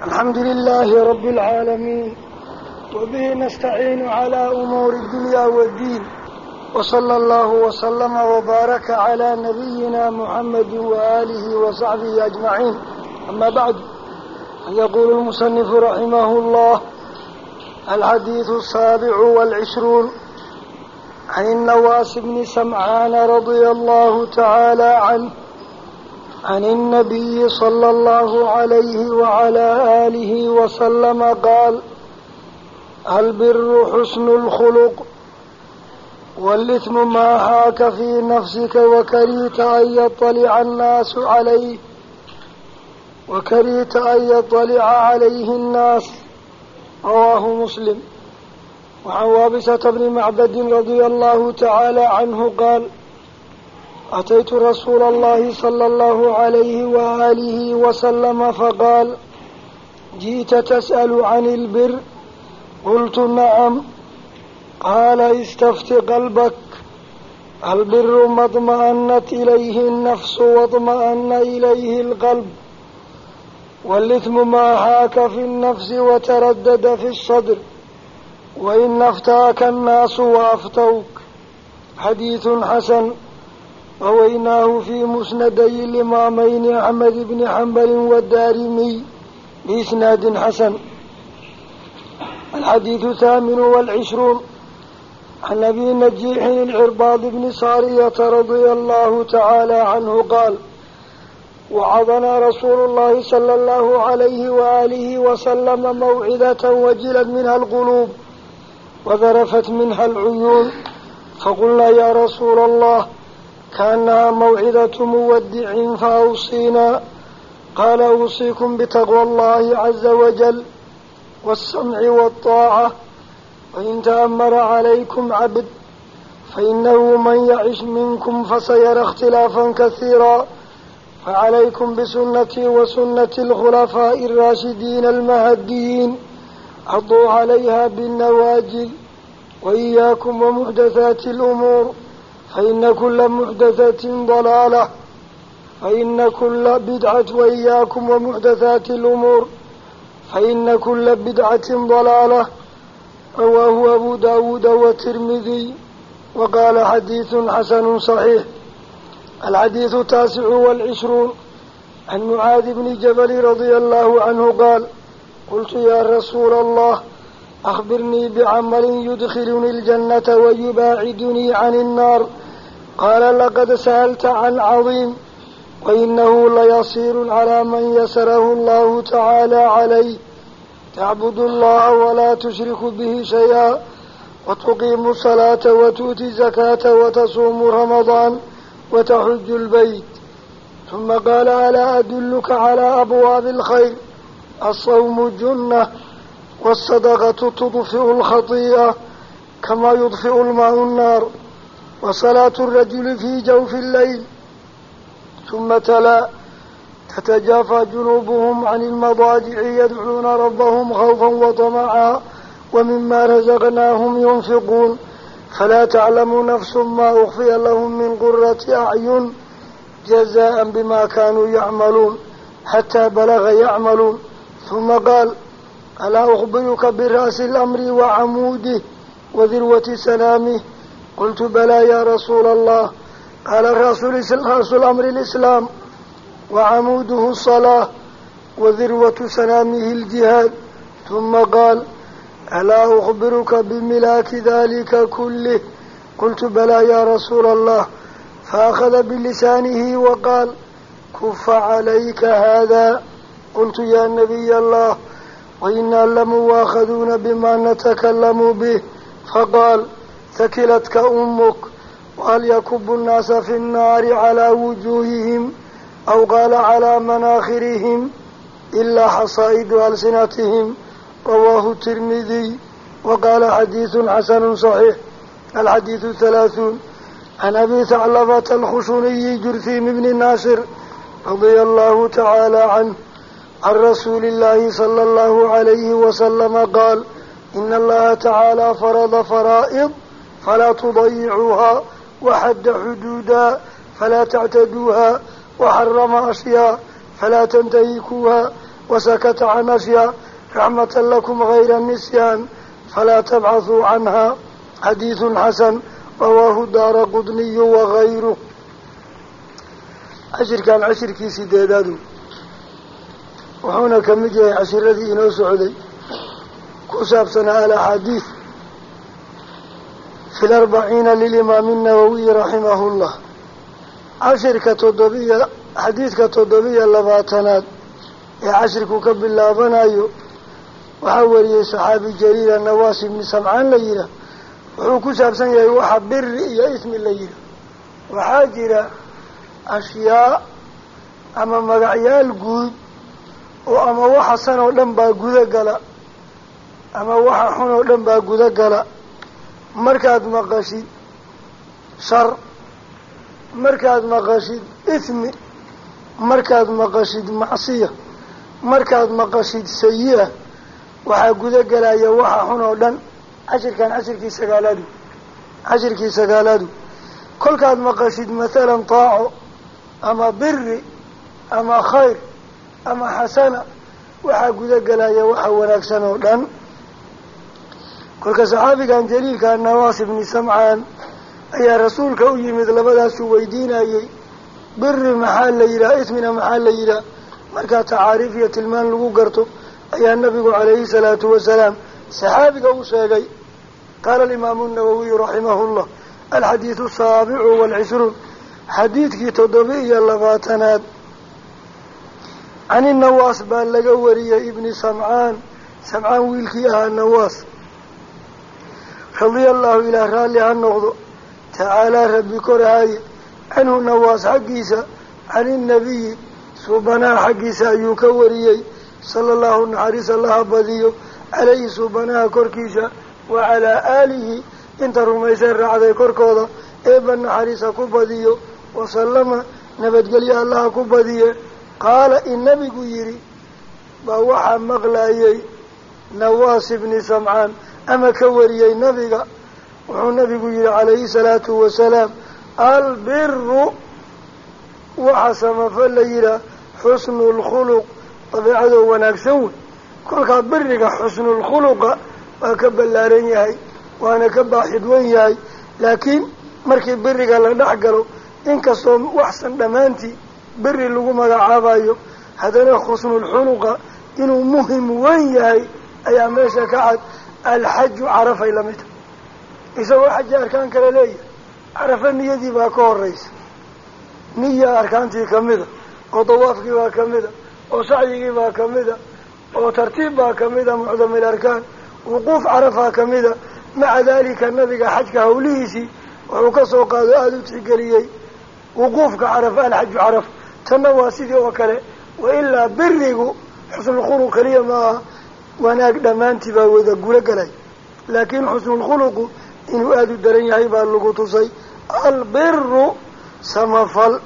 الحمد لله رب العالمين وبه نستعين على أمور الدنيا والدين وصلى الله وسلم وبارك على نبينا محمد وآله وصحبه أجمعين. أما بعد، يقول المصنف رحمه الله: الحديث 27 عن النواس بن سمعان رضي الله تعالى عنه عن النبي صلى الله عليه وعلى آله وسلم قال: البر حسن الخلق، والإثم ما حاك في نفسك وكرهت أن يطلع عليه الناس. رواه مسلم. وعن وابسة بن معبد رضي الله تعالى عنه قال: أتيت رسول الله صلى الله عليه وآله وسلم فقال: جئت تسأل عن البر؟ قلت: نعم. قال: استفت قلبك. البر ما اطمأنت إليه النفس واطمأن إليه القلب، والإثم ما حاك في النفس وتردد في الصدر، وإن أفتاك الناس وأفتوك. حديث حسن، رويناه في مسندي الإمامين أحمد بن حنبل والدارمي بإسناد حسن. الحديث 28 عن أبي نجيح العرباض بن سارية رضي الله تعالى عنه قال: وعظنا رسول الله صلى الله عليه وآله وسلم موعظة وجلت منها القلوب وذرفت منها العيون، فقلنا: يا رسول الله، كأنها موعظة مودع فأوصينا. قال: أوصيكم بتقوى الله عز وجل والسمع والطاعة، وإن تأمر عليكم عبد فإنه من يعش منكم فسيرى اختلافا كثيرا، فعليكم بسنتي وسنة الخلفاء الراشدين المهديين، عضوا عليها بالنواجذ، وإياكم ومحدثات الأمور، فإن كل محدثة ضلالة، فإن كل بدعة وإياكم ومحدثات الأمور فإن كل بدعة ضلالة. رواه أبو داود والترمذي وقال: حديث حسن صحيح. الحديث 29 عن معاذ بن جبل رضي الله عنه قال: قلت: يا رسول الله، أخبرني بعمل يدخلني الجنة ويباعدني عن النار. قال: لقد سألت عن عظيم، وإنه ليصير على من يسره الله تعالى عليه: تعبد الله ولا تشرك به شيئا، وتقيم الصلاة وتؤتي الزكاة وتصوم رمضان وتحج البيت. ثم قال: ألا أدلك على أبواب الخير؟ الصوم جنة، والصدقة تطفئ الخطيئة كما يطفئ الماء النار، وصلاة الرجل في جوف الليل. ثم تلا: تتجافى جنوبهم عن المضاجع يدعون ربهم خوفا وطمعا ومما رزقناهم ينفقون، فلا تعلم نفس ما أخفي لهم من قرة أعين جزاء بما كانوا يعملون، حتى بلغ يعملون. ثم قال: ألا أخبرك برأس الأمر وعموده وذروة سلامه؟ قلت: بلى يا رسول الله. قال: رأس الأمر الإسلام، وعموده الصلاة، وذروة سلامه الجهاد. ثم قال: ألا أخبرك بملاك ذلك كله؟ قلت: بلى يا رسول الله. فأخذ بلسانه وقال: كف عليك هذا. قلت: يا نبي الله، وإنا لمواخذون بما نتكلم به. فقال: ثكلتك أمك. وهل يكب الناس في النار على وجوههم أو قال على مناخرهم إلا حصائد ألسنتهم؟ رواه الترمذي وقال: حديث حسن صحيح. الحديث 30 عن أبي ثعلبة الخشني جرثيم بن ناصر رضي الله تعالى عنه عن رسول الله صلى الله عليه وسلم قال: إن الله تعالى فرض فرائض فلا تضيعوها، وحد حدودا فلا تعتدوها، وحرم أشياء فلا تنتهكوها، وسكت عن أشياء رحمة لكم غير النسيان فلا تبعثوا عنها حديث حسن رواه الدارقطني وغيره. عشر كان عشر كيسي ديدادو وحونا كمجي عشر الذي إنو سعودي كساب سنة الأحاديث في 40 للإمام النووي رحمه الله. عشر كتضبية حديث كتضبية لباتنات عشر كوكب الله بنايو وحوري صحابي جليل النواس بن سمعان ليلة وحو كساب سنة يوحى بر إيا اسم الليلة وحاجر أشياء أما مقعيال قود وأما وحا سنة لنبا قود قلا أما وحا حنو لنبا قود قلا مركاد مقاشد شر مركاد مقاشد إثم مركاد مقاشد معصية مركاد مقاشد سيئة وحا قود قلا يا وحا حنو لن عشر كان عشر كي سقالادو كل كاد مقاشد مثلا طاعو أما بر أما خير أما حسنة وحا قد قلايا وحا وناكسنو لن كل صحابي كان جليل كان نواس بن سمعان أي رسولك أي مثل بدا سويدين أي بر محال ليلة إثمنا محال ليلة مركا تعاريفية المان لغو قرطو أي النبي عليه الصلاة والسلام صحابي كوساقي. قال الإمام النووي رحمه الله الحديث 27 حديث تضبية اللغاتنات عن النواس باللقوري ابن سمعان ويلكيها النواس رضي الله إلى رالي عن نغضو تعالى ربي كرهاي عنه النواس حقيسة عن النبي سبنا حقيسة يكوري صلى الله عليه الله بديو عليه سبنا كركيسة وعلى آله انت رميسان رعدي كركوضة ابن حريسة كبديو وسلم نبت قليا الله كبديو قال النبي قيري بوحى مغلايي نواس بن سمعان أما كوريي نبي وحو النبي قيري عليه الصلاة والسلام البر وحسم فالليلة حسن الخلق طبيعته ونكسون كل برك حسن الخلق وكبل لارين وانا كبا حدوين ياي لكن مركي برك لندحقلو إنكستو وحسن دمانتي بري اللغو مقعابايو هذا حسن الخلق إنه مهم وين ياي أي ماشا كعد الحج عرف إلى متى إذا حج أركان كلا عرف النية دي باكو الرئيس نية أركانتي كمدة وطوافك باكمدة وسعيك باكمدة وترتيب باكمدة معظم الأركان وقوف عرفها كمدة مع ذلك النبي حجك هوليسي وعكسه قادوا آدو تحقريي وقوفك عرف الحج عرف تنوى سيدي وكله وإلا برقوا حسن الخلق لي ما وناك دمانتي باوذا قولك لي لكن حسن الخلق إنه آدو الدرين يحيبها اللقوطسي البر سمفل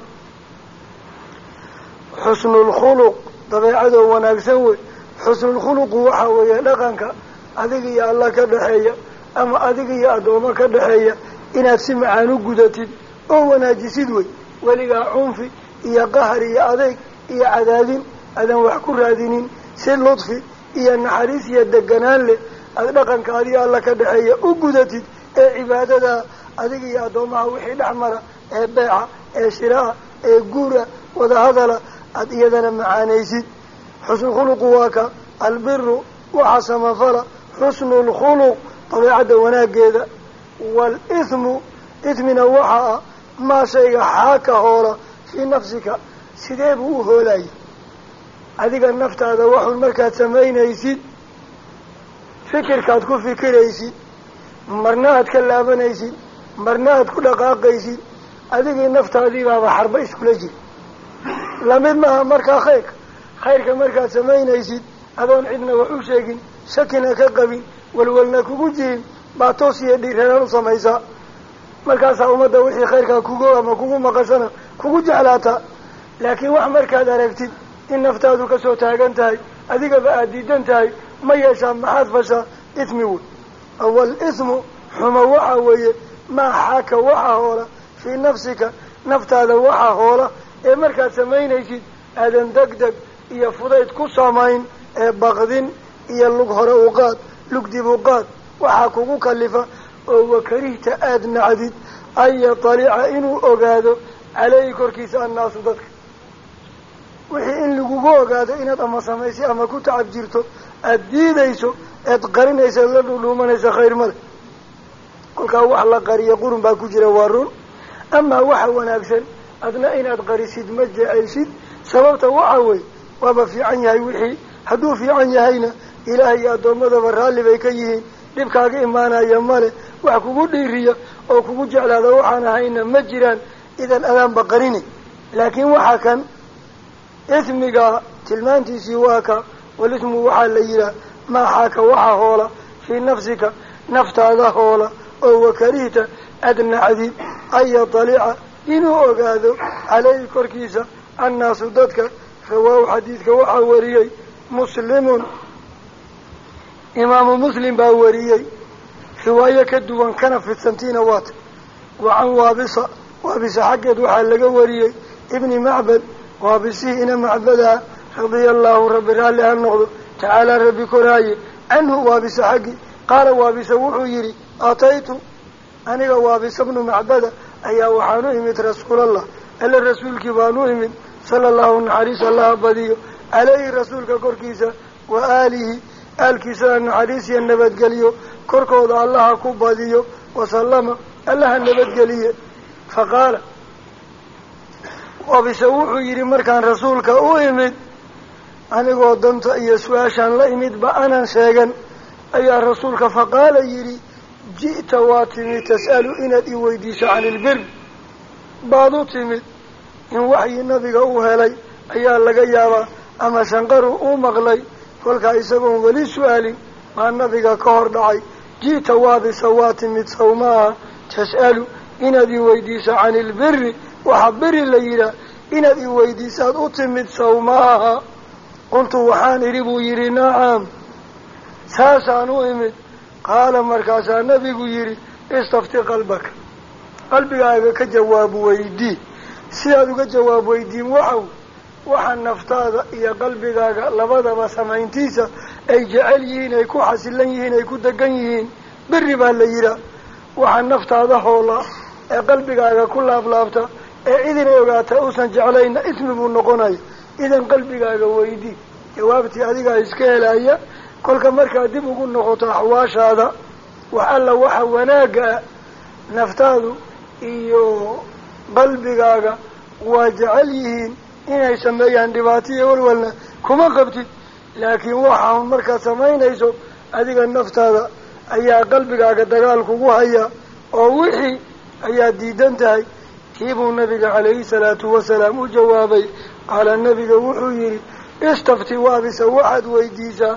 حسن الخلق طبيعته وناك سوي حسن الخلق وحاوية لغنك أذيك يا الله كدحية أما أذيك يا أدوما كدحية إنك سمعانو قدتين أو ناجسيدوي ولقى عنفي إيا قهر إيا أذيك إيا عدادين أذن وحكو رادينين سير لطفي إيا النحريس إيا الدقنان لي أذنقن كاريا الله كدحية أو قدتين إيا عبادة أذيك يا أدوما وحي الأحمر إيا بيعة إيا شراء إيا قورة وذا هذا أذيذنا معانيسيد حسن خلق واكا البر وحسم فلا حسن الخلق طبيعة وناقيدة والإثم إثمنا وحا ما شيء حاكا هولا في نفسك سيديبه هولاي هذيك النفط هذا وحو المركات سمين يسيد فكر كاتكو فكر يسيد مرنات كلابا يسيد مرنات كل قاق يسيد هذيك النفط هذه بابا حرب إسكولجي لمن ما مركا خير كمركات سمين يسيد أدون عدنا وحو شاكين شكنا كقبين والولنا كوجين باتوسي ديرنا سميسا مركز أمدا وحي خيرك كوجو أما كوجو مقصنا كوجو جعلاتا لكن وح مركز أركتين إن نفتادو كسو تاجنتاي أديك بأديدنتاي ما يشام محاد فشا إثمي أول إثم حما وحا ويه ما حاك وحا هولا في نفسك نفتاد وحا هولا إيه مركز سمين يجد أدن دق iyo fudayd ku samayn ee baqdin iyo lug hore u qaad lug dib u qaad waxaa kugu kalifa oo wakarihta aada nacdid an yatalica inuu ogaado caleyhi korkiisa annaasu dadka wixii in lagugu ogaado inaad ama samaysay ama ku tacab jirto aada diidayso eed qarinaysa la dhudhuumanaysa khayr male kolkaa wax la qariyo qurun baa ku jira waa run amaa waxa wanaagsan adna inaad qarisid ma jecaysid sababta waxa weeye waaba fiican yahay wixii hadduu fiican yahayna ilaahay iyo addoommadaba raalli bay ka yihiin dhibkaaga imaanaya male wax kugu dhiiriya oo kugu jeclaada waxaan ahayna ma jiraan idan adaanba qarini laakiin waxaa kan ismiga tilmaantiisii waa ka walismu waxaa la yidhaah maaxaaka waxa hoola fii nafsika naftaada hoola oo wakarihta aada nacdid an yatalica inuu ogaado caleyhi korkiisa annaasu dadka rawaahu xadiidka waxaa wariyey muslimun imaamu muslim baa wariyey riwaayo ka duwan kana fidsantiina waata wa can waabisa xaggeed waxaa laga wariyey ibni macbad waabisihii ina macbadaha radia allahu rabbi raalli ha noqdo tacaalaa rabbi koraaye canhu waabisa xaggii qaala waabisa wuxuu yidhi ataytu aniga waabisa bnu macbada ayaa waxaan u imid rasuulallah alla rasuulkii baan u imid sala allahu naxariis allaha badiyo caleyhi rasuulka korkiisa wa aalihi aalkiisana naxariis iyo nabadgeliyo korkooda allaha ku badiyo wasallama allaha nabadgeliye faqaala waabise wuxuu yidhi markaan rasuulka u imid anigoo danta iyo su-aashaan la imidba aanan sheegan ayaa rasuulka faqaala yidhi ji'ta waa timid tas'alu inaad i weydiiso cani ilbir baad u timid in waxyii nabiga uu helay ayaa laga yaabaa ama shanqaru uu maqlay kolkaa isagoon weli su-aalin maa nabiga ka hor dhacay ji'ta waabisa waa timid saw maaha tas'alu inaad i weydiiso cani ilbiri waxaa beri la yidhaah inaad i weydiisaad u timid saw maaha qultu waxaan idhi buu yidhi nacam saasaan u imid qaala markaasaa nabigu yidhi istafti qalbaka qalbigaaga ka jawaab weydii sidaad uga jawaab weydiin waxaw waxa naftaada iyo qalbigaaga labadaba samayntiisa ay jecel yihiin ay ku xasilan yihiin ay ku degan yihiin beri baa la yidhaah waxa naftaada hoola ee qalbigaaga ku laablaabta ee cidinay ogaata uusan jeclayna ismi buu noqonaya idan qalbigaaga weydii jawaabtii adigaa iska helaya kolka markaad dib ugu noqoto axwaashaada wax alla waxa wanaagga ah naftaadu iyo qalbigaaga waa jecel yihiin inay sameeyaan dhibaato iyo walwalna kuma qabtid laakiin waxaan markaad samaynayso adiga naftaada ayaa qalbigaaga dagaal kugu haya oo wixii ayaa diidan tahay kiibuu nabiga calayhi salaatu wasalaam u jawaabay qaala nabiga wuxuu yidhi istafti waabisa waxaad weydiisaa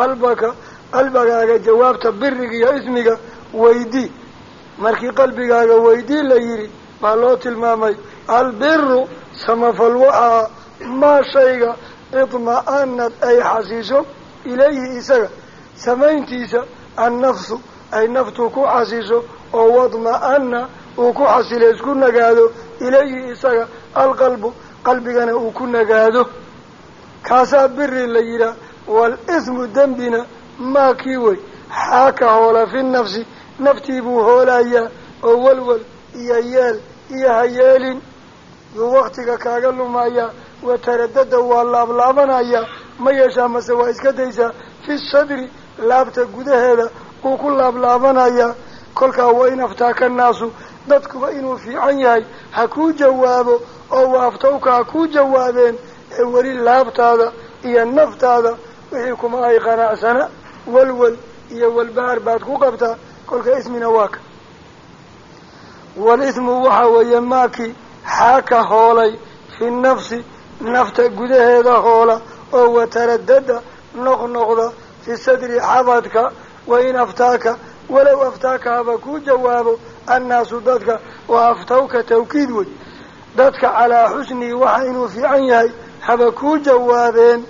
qalbigaaga jawaabta biriga iyo ismiga weydii markii qalbigaaga weydii la yidhi baa loo tilmaamay albiru samafal waxaa maa shayga idma'anad ay xasiiso ilayhi isaga samayntiisa annafsu ay naftu ku xasiiso oo wadma'ana uu ku xasilo isku nagaado ilayhi isaga alqalbu qalbigana uu ku nagaado kaasaa biri la yidhaah waalismu dembina maa kii wey xaaka hoola fi nafsi naftii buu hoolayaa oo walwal iyo yeel iyo hayeelin yuu waktiga kaaga lumayaa wataradada waa laablaabanaya ma yeeshaa mase waa iska daysaa fi sadri laabta gudaheeda uu ku laablaabanaya kolkaa waa in aftaaka naasu dadkuba inuu fiican yahay ha kuu jawaabo oo waaftawka ha kuu jawaabeen ee weli laabtaada iyo naftaada wixii kuma ay qanacsana walwal iyo walbahaar baad ku qabtaa kolka ismina waa ka walismu waxaa weeye maakii xaaka hoolay fi nafsi nafta gudaheeda hoola oo wataradada noqnoqda fi sadri xabadka wa in aftaaka walow aftaaka haba kuu jawaabo annaasu dadka wa aftawka tawkiid wey dadka calaa xusnihi waxa inuu fiican yahay haba kuu jawaabeen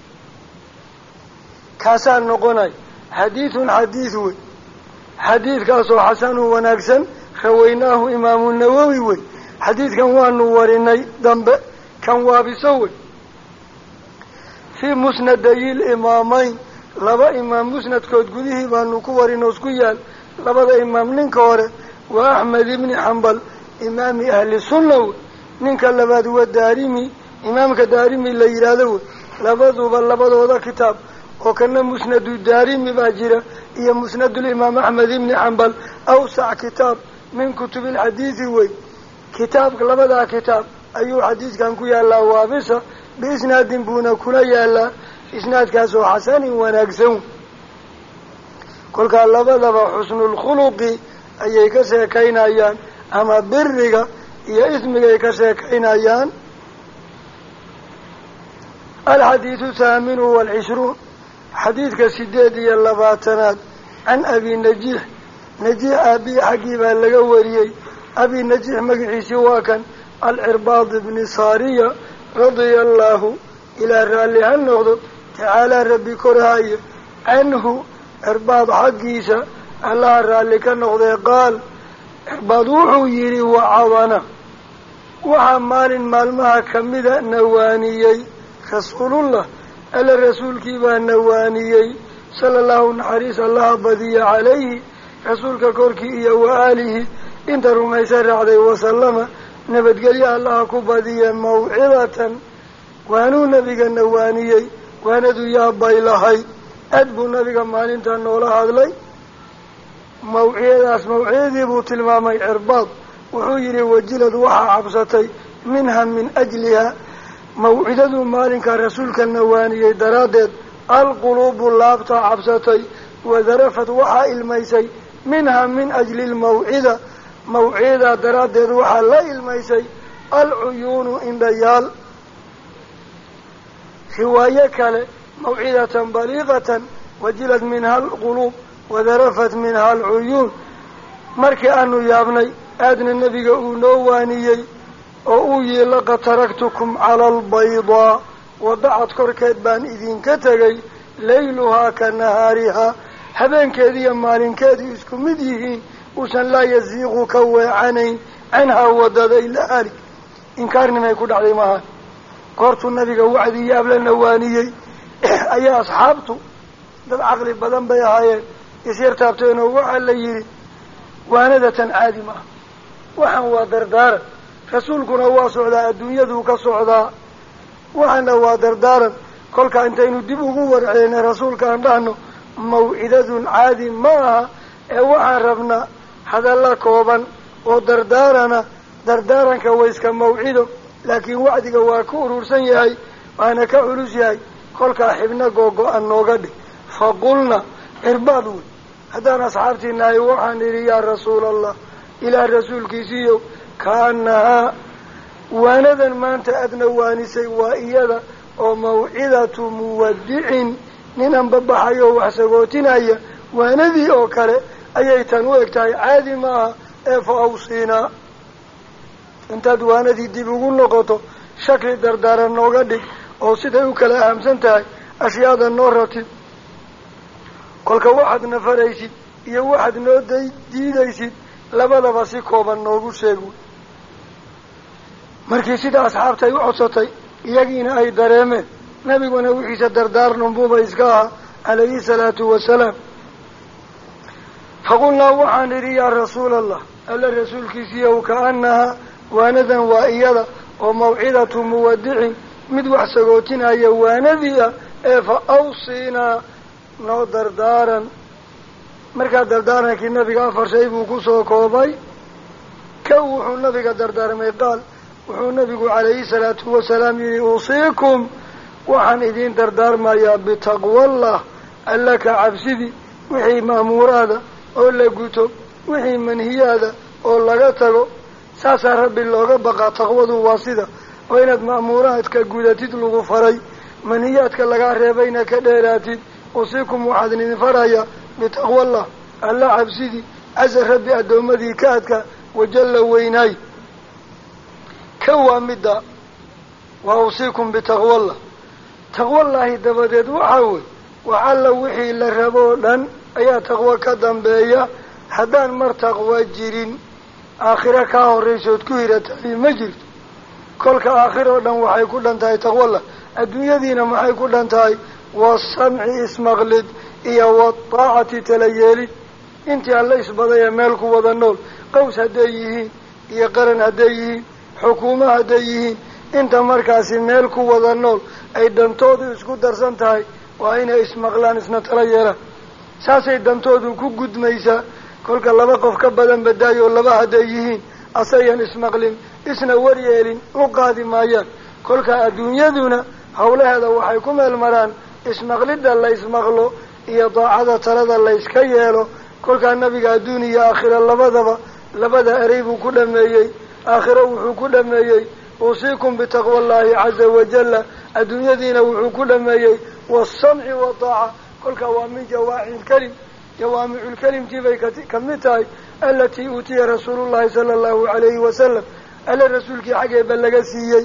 kaasaa noqonay xadiidun xadiid wey xadiidkaasoo xasanun wanaagsan rawaynaahu imaamu nawowi wey xadiidkan waanu warinay dambe kan waabiso wey fii musnadayi limaamayn laba imaam musnadkood gudihii baanu ku warinoos ku yaal labada imaam ninka hore waa axmed ibni xambal imaami ahli sunna wey ninka labaad waa daarimi imaamka daarimi la yidhaahdo wey labaduba labadooda kitaab oo kana musnadu daarimi baa jira iyo musnadulimaam axmed ibni xambal awsac kitaab min kutubi alxadiidi wey kitaabka labadaa kitaab ayuu xadiidkan ku yaallaa waabisa biisnaadin buuna kula yaalaa isnaadkaas oo xasanin wanaagsan kolkaa labadaba xusnulkhuluqi ayay ka sheekaynayaan ama biriga iyo ismigay ka sheekaynayaan alxadiidu thaaminu waalcishruun xadiidka 8 can abi najiix najiix aabii xaggii baa laga wariyey abi najiix magaciisii waa kan alcirbaad ibni saariya radia allaahu ilaa raalli ha noqdo tacaalaa rabbi korhaayo canhu cirbaad xaggiisa allaha raalli ka noqdee qaal cirbaad wuxuu yidhi wacadana waxaa maalin maalmaha kamida nawaaniyey rasuulullah alla rasuulkii baa nawaaniyey sala allahu naxariis allaha badiya calayhi rasuulka korkii iyo wa aalihi inta rumaysa raacday wasalama nabadgelyo allaha ku badiya mawcidatan waanuu nabiga nawaaniyey waanadu yaabay lahayd aad buu nabiga maalintaa noola hadlay mawcidadaas mawcidadii buu tilmaamay cirbaad wuxuu yidhi wajilad waxaa cabsatay minha min ajliha mawcidaduu maalinkaa rasuulka nawaaniyey daraaddeed alquluubu laabtaa cabsatay wadarafad waxaa ilmaysay minha min ajli lmawcida mawcidadaa daraaddeed waxaa la ilmaysay alcuyuunu indhayaal riwaayo kale mawcidatan baliiqatan wajilad minha alquluub wadarafat minha alcuyuun markii aanu yaabnay aadna nebiga uu noo waaniyey oo uu yihi laqad taraktukum cala albaydaa wadacad korkeed baan idinka tegay layluhaa ka nahaarihaa habeenkeediiyo maalinkeedii isku mid yihiin uusan laa yasiiqu ka weecanayn canhaa wadada ilaa haalik inkaarnimay ku dhacday maaha goortuu nabiga wacdi yaab la nawaaniyey ayaa asxaabtu dad caqli badan bay ahaayeen isyartaabteenoo waxaa la yidhi waanadatan caadi maaha waxaan waa dardaaran rasuulkuna waa socdaa adduunyaduu ka socdaa waxaana waa dardaaran kolkaa intaynu dib ugu warceynay rasuulka aan dhahno mawcidadun caadi ma aha ee waxaan rabnaa hadalla kooban oo dardaarana dardaaranka wayska mawcido laakiin wacdiga waa ku urursan yahay waana ka culus yahay kolkaa xibno googo-an nooga dhig faqulna cirbaad wey haddaan asxaabtii nahay waxaan idhi yaa rasuula allah ilaah rasuulkiisiiyow kaanahaa waanadan maanta aadna waanisay waa iyada oo mawcidatu muwadicin nin anbabaxayoo wax sagootinaya waanadii oo kale ayay tan u eg tahay caadi maaha ee fa awsiinaa intaad waanadii dib ugu noqoto shakli dardaaran nooga dhig oo siday u kala ahamsan tahay ashyaada noo ratib kolka waxaad nafaraysid iyo waxaad noo diidaysid labadaba si kooban noogu sheeg markii sida asxaabta ay u codsatay iyagiina ay dareemeen nabiguna wixiisa dardaarnunbuuba iska ahaa calayhi salaatu wasalaam faqulnaa waxaan idhi yaa rasuula allah alla rasuulkiisiiyow kaanahaa waanadan waa iyada oo mawcidatu muwadicin mid wax sagootinaya waanadii ah ee fa awsiinaa noo dardaaran markaa dardaarankii nabiga 4 shay buu kusoo koobay kow wuxuu nabiga dardaarmay qaal wuxuu nabigu calayhi salaatu wasalaam yihi uusiikum waxaan idiin dardaarmayaa bitaqwallah alla ka cabsidii wixii ma'muuraada oo la guto wixii manhiyaada oo laga tago saasaa rabbi looga baqaa taqwadu waa sida oo inaad ma'muuraadka gudatid lagu faray manhiyaadka lagaa reebayna ka dheeraatid uusiikum waxaad idin farayaa bitaqwallah alla cabsidii casa rabbi addoommadii ka adka wajalla weynaay ka waa midda waa uusiikum bitaqwallah taqwallaahi dabadeed waxaa wey wax alla wixii la rabo oo dhan ayaa taqwo ka dambeeya haddaan mar taqwo jirin aakhiro kaa horraysood ku hiratahay ma jirto kolka aakhir oo dhan waxay ku dhan tahay taqwallah adduunyadiina maxay ku dhan tahay waasamci ismaqlid iyo waaطaacati tala yeelid intii alla isbaday ee meel ku wada nool qaws hadday yihiin iyo qaran hadday yihiin xukuumo hadday yihiin inta markaasi meel ku wada nool ay dantoodu isku darsan tahay waa inay ismaqlaan isna tala yeelaan saasay dantoodu ku gudmaysaa kolka laba qof ka badan badaayo laba hadday yihiin asayan ismaqlin isna waryeelin u qaadi maayaan kolka adduunyaduna hawlaheeda waxay ku meel maraan ismaqlidda la ismaqlo iyo daacada talada la yska yeelo kolkaa nabiga adduun iyo aakhira labada erey buu ku dhameeyey aakhiro wuxuu ku dhameeyey uusiikum bitaqwa allahi caza wajalla adduunyadiina wuxuu ku dhameeyey waasamci waadaaca kolkaa waa min jawaamiculkelimtii bay kamid tahay alatii uutiya rasuulullahi sala allahu calayhi wasalam alle rasuulkii xaggeeba laga siiyey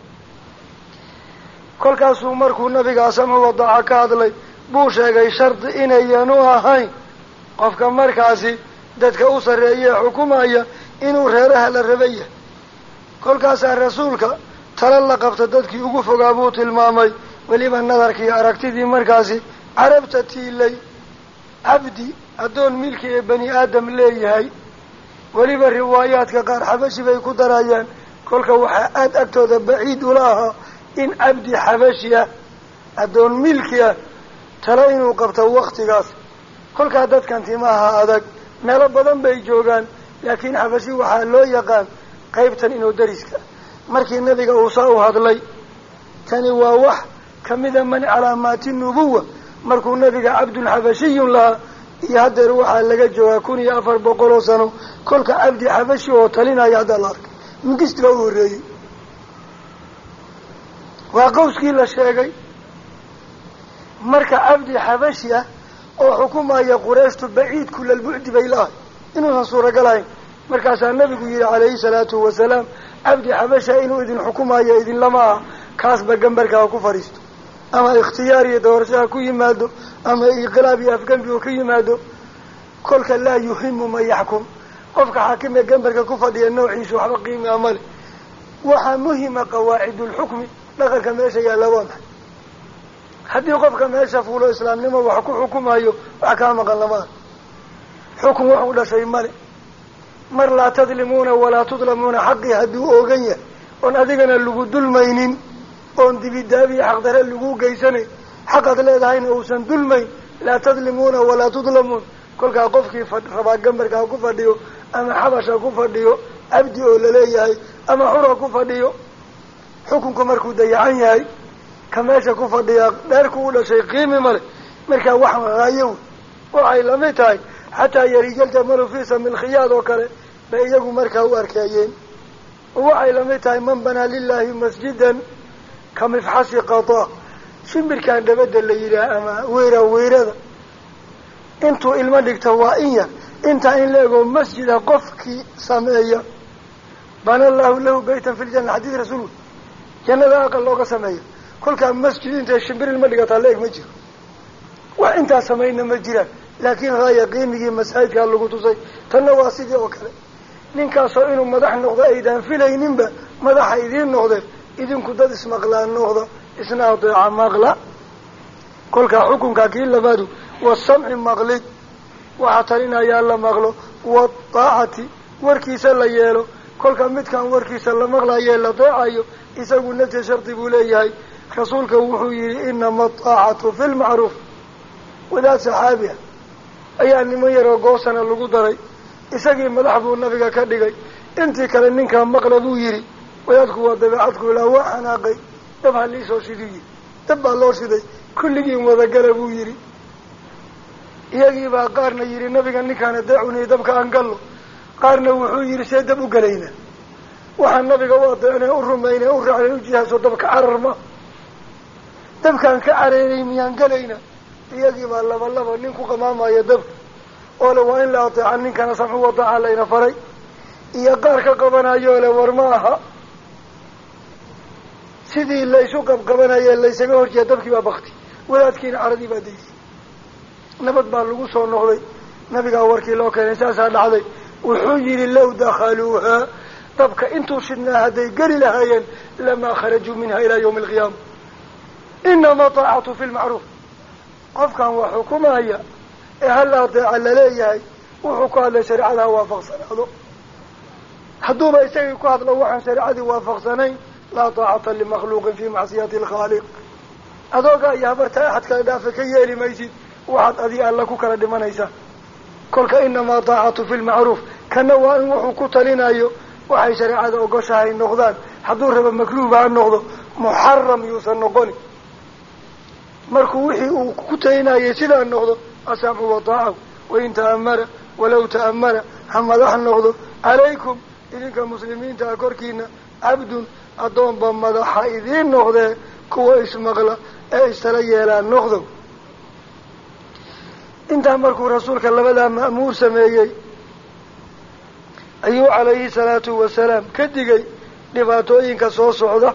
kolkaasuu markuu nabiga samcu wadaaca ka hadlay buu sheegay shardi inayanu ahayn qofka markaasi dadka u sarreeyee xukumaya inuu reeraha la raba yahay kolkaasaa rasuulka tala la qabta dadkii ugu fogaa buu tilmaamay weliba nadarkii aragtidii markaasi carabta tiilay cabdi addoon milki ee bani aadam leeyahay weliba riwaayaadka qaar xabashi bay ku darayaan kolka waxaa aada agtooda baciid ula ahaa in cabdi xabashi ah addoon milki ah tala inuu qabto waktigaas kolkaa dadkan timaha adag meelo badan bay joogaan laakiin xabashi waxaa loo yaqaan qaybtan inuu dariska markii nabiga uu saa u hadlay tani waa wax kamida man calaamaati nubuwa markuu nabiga cabdun xabashiyun lahaa iyo haddeer waxaa laga joogaa 1400 sano kolka cabdi xabashi oo talinaya hadda la arkay mingisti baa u horreeyey waa qawskii la sheegay marka cabdi xabashi ah oo xukumaya qurayshtu baciid kula lbucdi bay lahay inuusan suuragalahayn markaasaa nabigu yihi calayhi salaatu wasalaam cabdi xabasha inuu idin xukumayo idinlama aha kaasba gambarka ha ku fadhiisto ama ikhtiyaar iyo doorasho ha ku yimaado ama inqilaab iyo afgambi oo ka yimaado kolka laa yuhimu man yaxkum qofka xaakimee gambarka ku fadhiya noociisu waxba qiimi amale waxaa muhima qawaacidulxukmi dhaqanka meesha yaalla waa maxay haddii qofka meesha fuulo islaamnimo wax ku xukumayo wax kaa maqan lamaa xukun wax u dhashay male mar laa tadlimuuna walaa tudlamuuna xaqii hadduu oogan yahay oon adigana lagu dulmaynin oon dibidaabiya xaqdare lagu geysanayn xaqaad leedahayna uusan dulmayn laa tadlimuuna walaa tudlamuun kolkaa qofkii rabaa gambarka ha ku fadhiyo ama xabash ha ku fadhiyo cabdi oo laleeyahay ama xur ha ku fadhiyo xukunku markuu dayacan yahay ka meesha ku fadhiyaa dheerku u dhashay qiimi male markaa wax haayo waxay lamid tahay xataa yarijaljamalu fii sami lkhiyaad oo kale bay iyagu markaa u arkeeyeen waxay lamid tahay man banaa lilahi masjidan ka mifxasi qadaa shimbirkan dhabada la yidhaah ama weyrada intuu ilmo dhigta waa in yar intaa in la ego masjida qofkii sameeya bana allahu lahu baytan fi ljana xadiid rasuul jannada aqal looga sameeya kolkaa masjid intay shimbir ilma dhigataa la eg ma jiro wax intaa samayna ma jiraan laakiin haaya qiimigii masaajidkaa lagu tusay tanna waa sidii oo kale ninkaasoo inuu madax noqdo aydaan filayninba madaxa idiin noqdeen idinku dad ismaqlaan noqda isna adeeca maqla kolkaa xukunkaa kii labaadu waasamci maqlid waxaa talinayaa la maqlo waaطaacati warkiisa la yeelo kolka midkaan warkiisa la maqlaye la deecayo isagu nafti shardi buu leeyahay rasuulka wuxuu yihi inama ataacatu fi lmacruuf wadaad saxaabiha ayaa niman yaroo goosana lagu daray isagii madax buu nabiga ka dhigay intii kale ninkaa maqla buu yihi wadaadku waa dabeecadku ilaa waa xanaaqay dab ha liisoo shidiyi dab baa loo shiday kulligiin wadagala buu yihi iyagiibaa qaarna yihi nabiga ninkaana dacuni dabka aan gallo qaarna wuxuu yihi see dab u gelayna waxaan nabiga u adeecnay u rumaynay u raacnay u jihaaso dabka carar ma dabkaan ka careeray miyaan gelayna iyagii baa laba nin ku qamaamaya dabka oo le waa in la adeeca ninkana samcu wadaaca layna faray iyo qaar ka qabanayo le war ma aha sidii laysu qabqabanaye laysaga horjeeda dabkii baa bakti wadaadkiina caradii baa daysay nabad baa lagu soo noqday nabigaa warkii loo keenay saasaa dhacday wuxuu yihi law dakhaluuhaa dabka intuu shidnaa hadday geli lahaayeen lamaa kharajuu minha ilaa yawmi alqiyaama inama taacatu fi lmacruuf qofkan waa xukumaya ee hal adeeca laleeyahay wuxuu ku hadlay shareecada ha waafaqsanaado hadduuba isagii ku hadlo waxaan shareecadii waafaqsanayn laa taacata limakhluuqin fi macsiyati alkhaaliq adooga iyo habarta axad kala dhaafa ka yeeli maysid waxaad adii alla ku kala dhimanaysaa kolka inamaa taacatu fi lmacruuf kana waa in wuxuu ku talinayo waxay shareecada ogoshahay noqdaan hadduu rabo makruuba ha noqdo muxaram yuusan noqoni markuu wixii uu ku talinayay sidaa noqdo asamcu wataacahu wain ta'amara walow ta'amara ha madax noqdo calaykum idinka muslimiinta a korkiina cabdun addoonba madaxa idiin noqdee kuwa ismaqla ee istala yeelaan noqdo intaa markuu rasuulka labadaa ma'muur sameeyey ayuu calayhi salaatu wasalaam ka digay dhibaatooyinka soo socda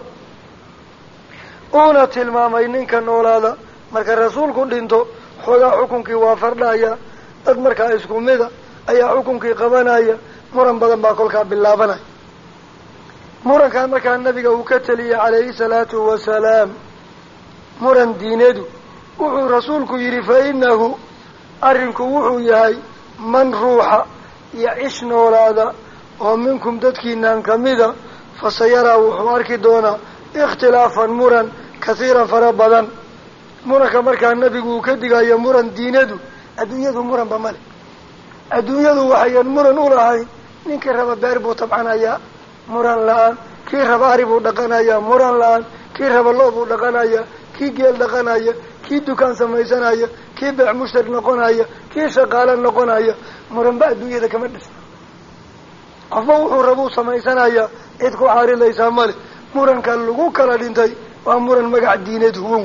uuna tilmaamay ninka noolaada marka rasuulku dhinto xoogaa xukunkii waa fardhaya dad markaa isku mida ayaa xukunkii qabanaya muran badan baa kolkaa bilaabanaya murankaa markaa nabiga uu ka teliyey calayhi salaatu wasalaam muran diineedu wuxuu rasuulku yidhi fa inahu arrinku wuxuu yahay man ruuxa yacish noolaada oo minkum dadkiinaan kamida fasayaraa wuxuu arki doonaa ikhtilaafan muran kasiiran fara badan muranka markaa nabigu uu ka digayo muran diinadu adduunyadu muranba male adduunyadu waxayan muran u lahayn ninkii raba beer buu tabcanayaa muran la-aan kii raba ari buu dhaqanayaa muran la-aan kii raba loo buu dhaqanayaa kii geel dhaqanaya kii dukaan samaysanaya kii beec mushtari noqonaya kii shaqaale noqonaya muranba adduunyada kama dhisna qofba wuxuu rabuu samaysanayaa cid ku caaridaysaa male muranka lagu kala dhintay waa muran magac diineed huwan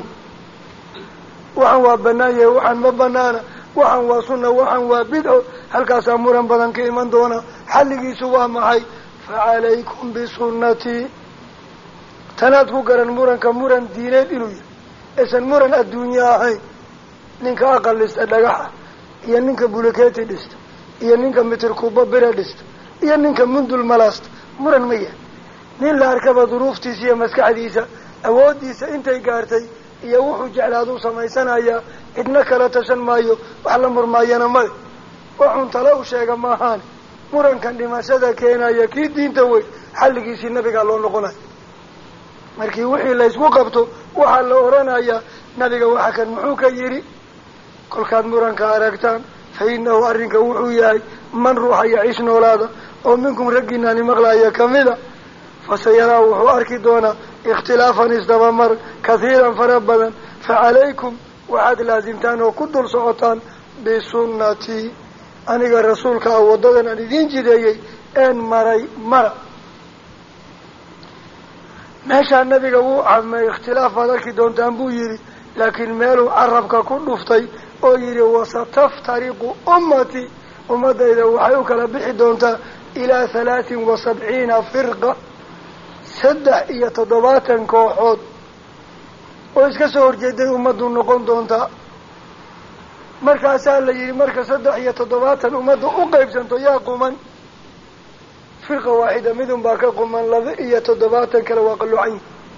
waxaan waa banaan yahay waxaan ma banaana waxaan waa sunna waxaan waa bidco halkaasaa muran badan ka iman doona xalligiisu waa maxay facalaykum bisunnatii tanaad ku garan muranka muran diineed inuu yahay aysan muran adduunye ahayn ninka aqal dhista dhagaxa iyo ninka buluketi dhista iyo ninka mitir kuba bira dhista iyo ninka mundul malaasta muran ma yahay nin la arkaba duruuftiisa iyo maskaxdiisa awooddiisa intay gaartay iyo wuxuu jeclaaduu samaysanayaa cidna kala tashan maayo wax la murmaayana male waxun tala u sheega maahaane murankan dhimashada keenaya kii diinta weyn xalligiisii nabigaa loo noqonayo markii wixii laysku qabto waxaa la odhanayaa nabiga waxa kan muxuu ka yidhi kolkaad muranka aragtaan fa inahu arrinka wuxuu yahay man ruuxa yaciish noolaada oo minkum raggiinaani maqlaaya kamida fasayaraa wuxuu arki doonaa ikhtilaafan isdabamar kahiiran fara badan facalaykum waxaad laasimtaan oo ku dul socotaan bisunnatii aniga rasuulka ah waddadan aan idiin jideeyey een maray mara meeshaa nabiga wuu camay ikhtilaaf baad arki doontaan buu yidhi laakiin meeluu carabka ku dhuftay oo yidhi wasataftariqu ummatii ummadayda waxay u kala bixi doontaa ilaa 73 firqa 73 kooxood oo iska soo horjeeday ummaddu noqon doontaa markaasaa la yidhi marka 73 ummadda u qaybsanto yaa quman firqa waaxida midun baa ka quman 72 kale waa qalluucan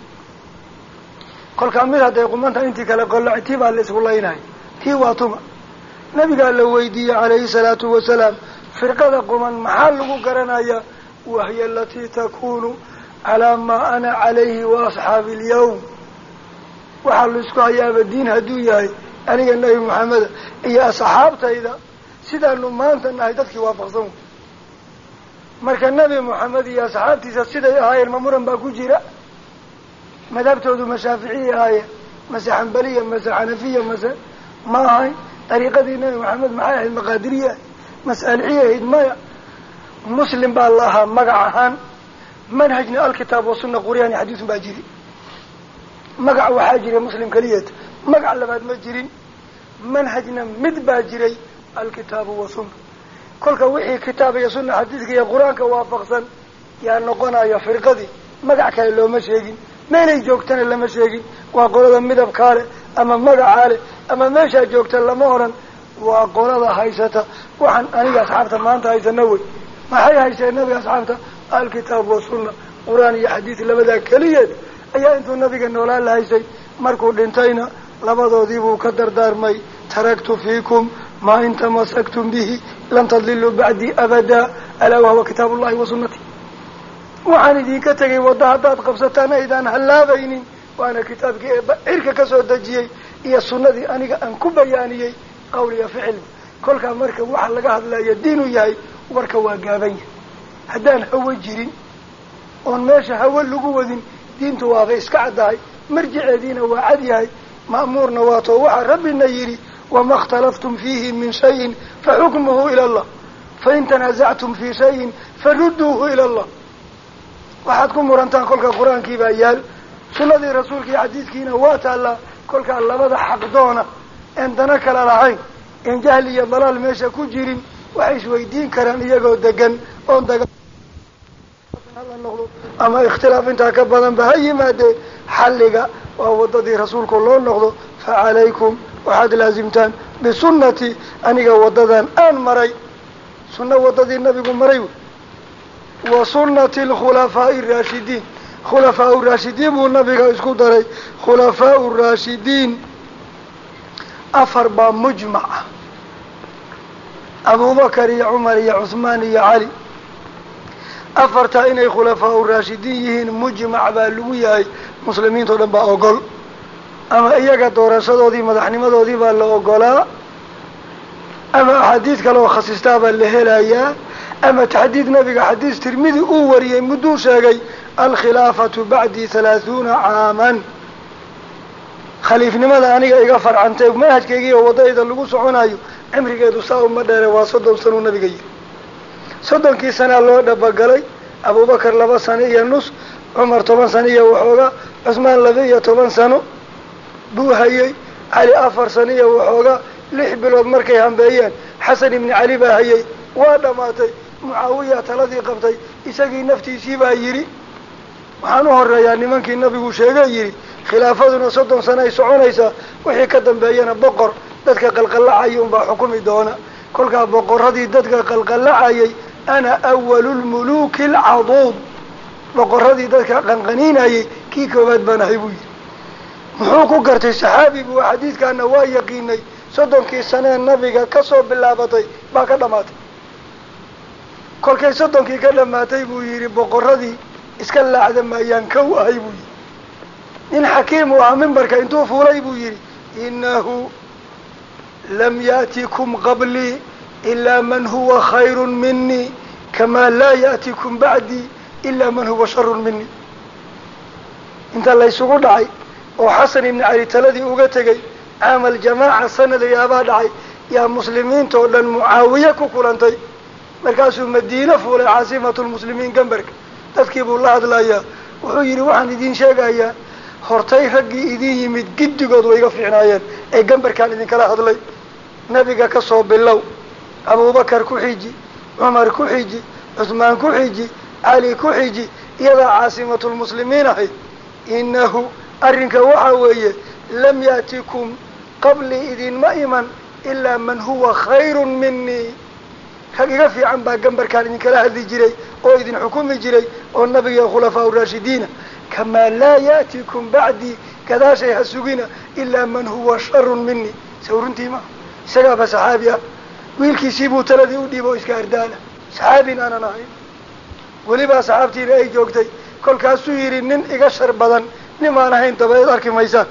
kolkaa mid hadday qumantaha intii kale qalluuc tii baa la isku laynaya tii waa tuma nabigaa la weydiiyey calayhi salaatu wasalaam firqada quman maxaa lagu garanayaa wahiya alatii takunu calaa maa ana calayhi wa asxaabi alyawm waxaa la isku hayaaba diin hadduu yahay aniga nebi maxameda iyo asxaabtayda sidaanu maanta nahay dadkii waafaqsan marka nebi moxamed iyo asxaabtiisa siday ahaayeen ma muran baa ku jira madhabtoodu ma shaaficiye ahaayeen mase xambaliya mase xanafiya mase ma ahayn dariiqadii nebi maxamed maxay ahayd maqaadiriye masaalixiyay ahayd maya muslim baa la ahaa magac ahaan manhajna alkitaab wasunna quryaani xadiisun baa jiri magac waxaa jiray muslim keliyata magac labaad ma jirin manhajna mid baa jiray alkitaabu wasunna kolka wixii kitaab iyo sunna xadiidka iyo qur-aanka waafaqsan yaa noqonaya firqadii magac kale looma sheegin meelay joogtana lama sheegin waa qolada midabkaa leh ama magacaa leh ama meeshaa joogta lama odhan waa qolada haysata waxaan aniga asxaabta maanta haysana wey maxay haysteen nabiga asxaabta alkitaab wasunna qur-aan iyo xadiid labadaa keliyeed ayaa intuu nabiga noolaan la haysay markuu dhintayna labadoodii buu ka dardaarmay taraktu fiikum maa in tamasaktum bihi lan tadliluu bacdii abadaa alaa wahuwa kitaabu llahi wa sunnati waxaan idinka tegay wadda haddaad qabsataan aydaan hallaabaynin waana kitaabkii eeba cirka ka soo dejiyey iyo sunnadii aniga aan ku bayaaniyey qowl iyo ficil kolkaa marka waxa laga hadlaya diinu yahay warka waa gaaban yahay haddaan hawo jirin oon meesha hawo lagu wadin diintu waaba iska caddahay marjiceediina waa cad yahay ma'muurna waatoo waxaa rabbina yidhi wama اkhtalaftum fiihi min shayin faxukmuhu ila allah fain tanaasactum fii shayin farudduuhu ila allah waxaad ku murantaan kolka qur-aankii baa yaal sunnadii rasuulka iyo xadiidkiina waa taallaa kolkaa labada xaqdoona een dana kala lahayn een jahli iyo dalaal meesha ku jirin waxay isweydiin karaan iyagoo degan oon daga hala noqdo ama ikhtilaaf intaa ka badan ba ha yimaadee xalliga waa waddadii rasuulku loo noqdo facalaykum waxaad laasimtaan bisunnati aniga waddadan aan maray sunno waddadii nabigu maray wey wa sunnati alkhulafaa'i araashidiin khulafaau raashidiin buu nabiga isku daray khulafaau raashidiin afar baa mujmac ah abubakar iyo cumar iyo cuhmaan iyo cali afartaa inay khulafaau raashidiin yihiin mujmac baa lagu yahay muslimiintao dhan baa ogol ama iyaga doorashadoodii madaxnimadoodii baa la ogolaa ama axaadiid kale oo khasistaa baa la helayaa ama taxdiid nabiga xadiis tirmidi uu wariyey mudduu sheegay alkhilaafatu bacdii 30 caaman khaliifnimada aniga iga farcantay manhajkaygii oo waddayda lagu soconayo cimrigeedu saa uma dheere waa 30 sano nabiga yiri 30kii sanaa loo dhabagalay abubakar 2 sano iyo nus cumar 10 sano iyo waxooga cusmaan 12 sano buu hayay cali 4 sano iyo waxooga 6 bilood markay hambeeyeen xasan ibni cali baa hayay waa dhamaatay mucaawiya taladii qabtay isagii naftiisii baa yidhi waxaan u horeeyaa nimankii nabigu sheegay yidhi khilaafaduna 30 sano ay soconaysaa wixii ka dambeeyana boqor dadka qalqallacayay unbaa xukumi doona kolkaa boqorradii dadka qalqallacayay ana awalulmuluuki alcaduud boqorradii dadka qanqaniinayay kii koowaad baan ahay buu yidhi muxuu ku gartay saxaabi buu xadiidkaana waa yaqiinay 30kii sanee nabiga ka soo bilaabatay baa ka dhamaatay kolkay 30kii ka dhamaatay buu yidhi boqorradii iska laacda maayaan kow ahay buu yidhi nin xakiim u ahaa mimbarka intuu fuulay buu yidhi innahu lam yaatikum qablii ilaa man huwa khayrun minii kamaa laa yaatikum bacdii ilaa man huwa sharun minii inta laysugu dhacay oo xasan ibni cali taladii uga tegay caamal jamaaca sanadayaabaa dhacay yaa muslimiinta oo dhan mucaawiye ku kulantay markaasuu madiine fuulay caasimatulmuslimiin gambarka dadkii buu la hadlayaa wuxuu yidhi waxaan idiin sheegayaa hortay raggii idin yimid giddigood way iga fiicnaayeen ee gambarkaan idinkala hadlay nabiga ka soo bilow abubakar ku xiji cumar ku xiji cusmaan ku xiji cali ku xiji iyadaa caasimatulmuslimiin ahayd innahu arrinka waxaa weeye lam yaatikum qablii idinma iman ilaa man huwa khayrun minii rag iga fiican baa gambarkaan idinkala hadli jiray oo idin xukumi jiray oo nabiga khulafaa raashidiina kamaa laa yaatikum bacdii gadaashay ha sugina ilaa man huwa sharun minii sawruntii ma isagaaba saxaabi ah wiilkiisii buu taladii u dhiibo iska ardaala saxaabin aanan ahayn welibaa saxaabtiina ay joogtay kolkaasuu yidhi nin iga shar badan nimaan ahayn dabadeed arki maysaan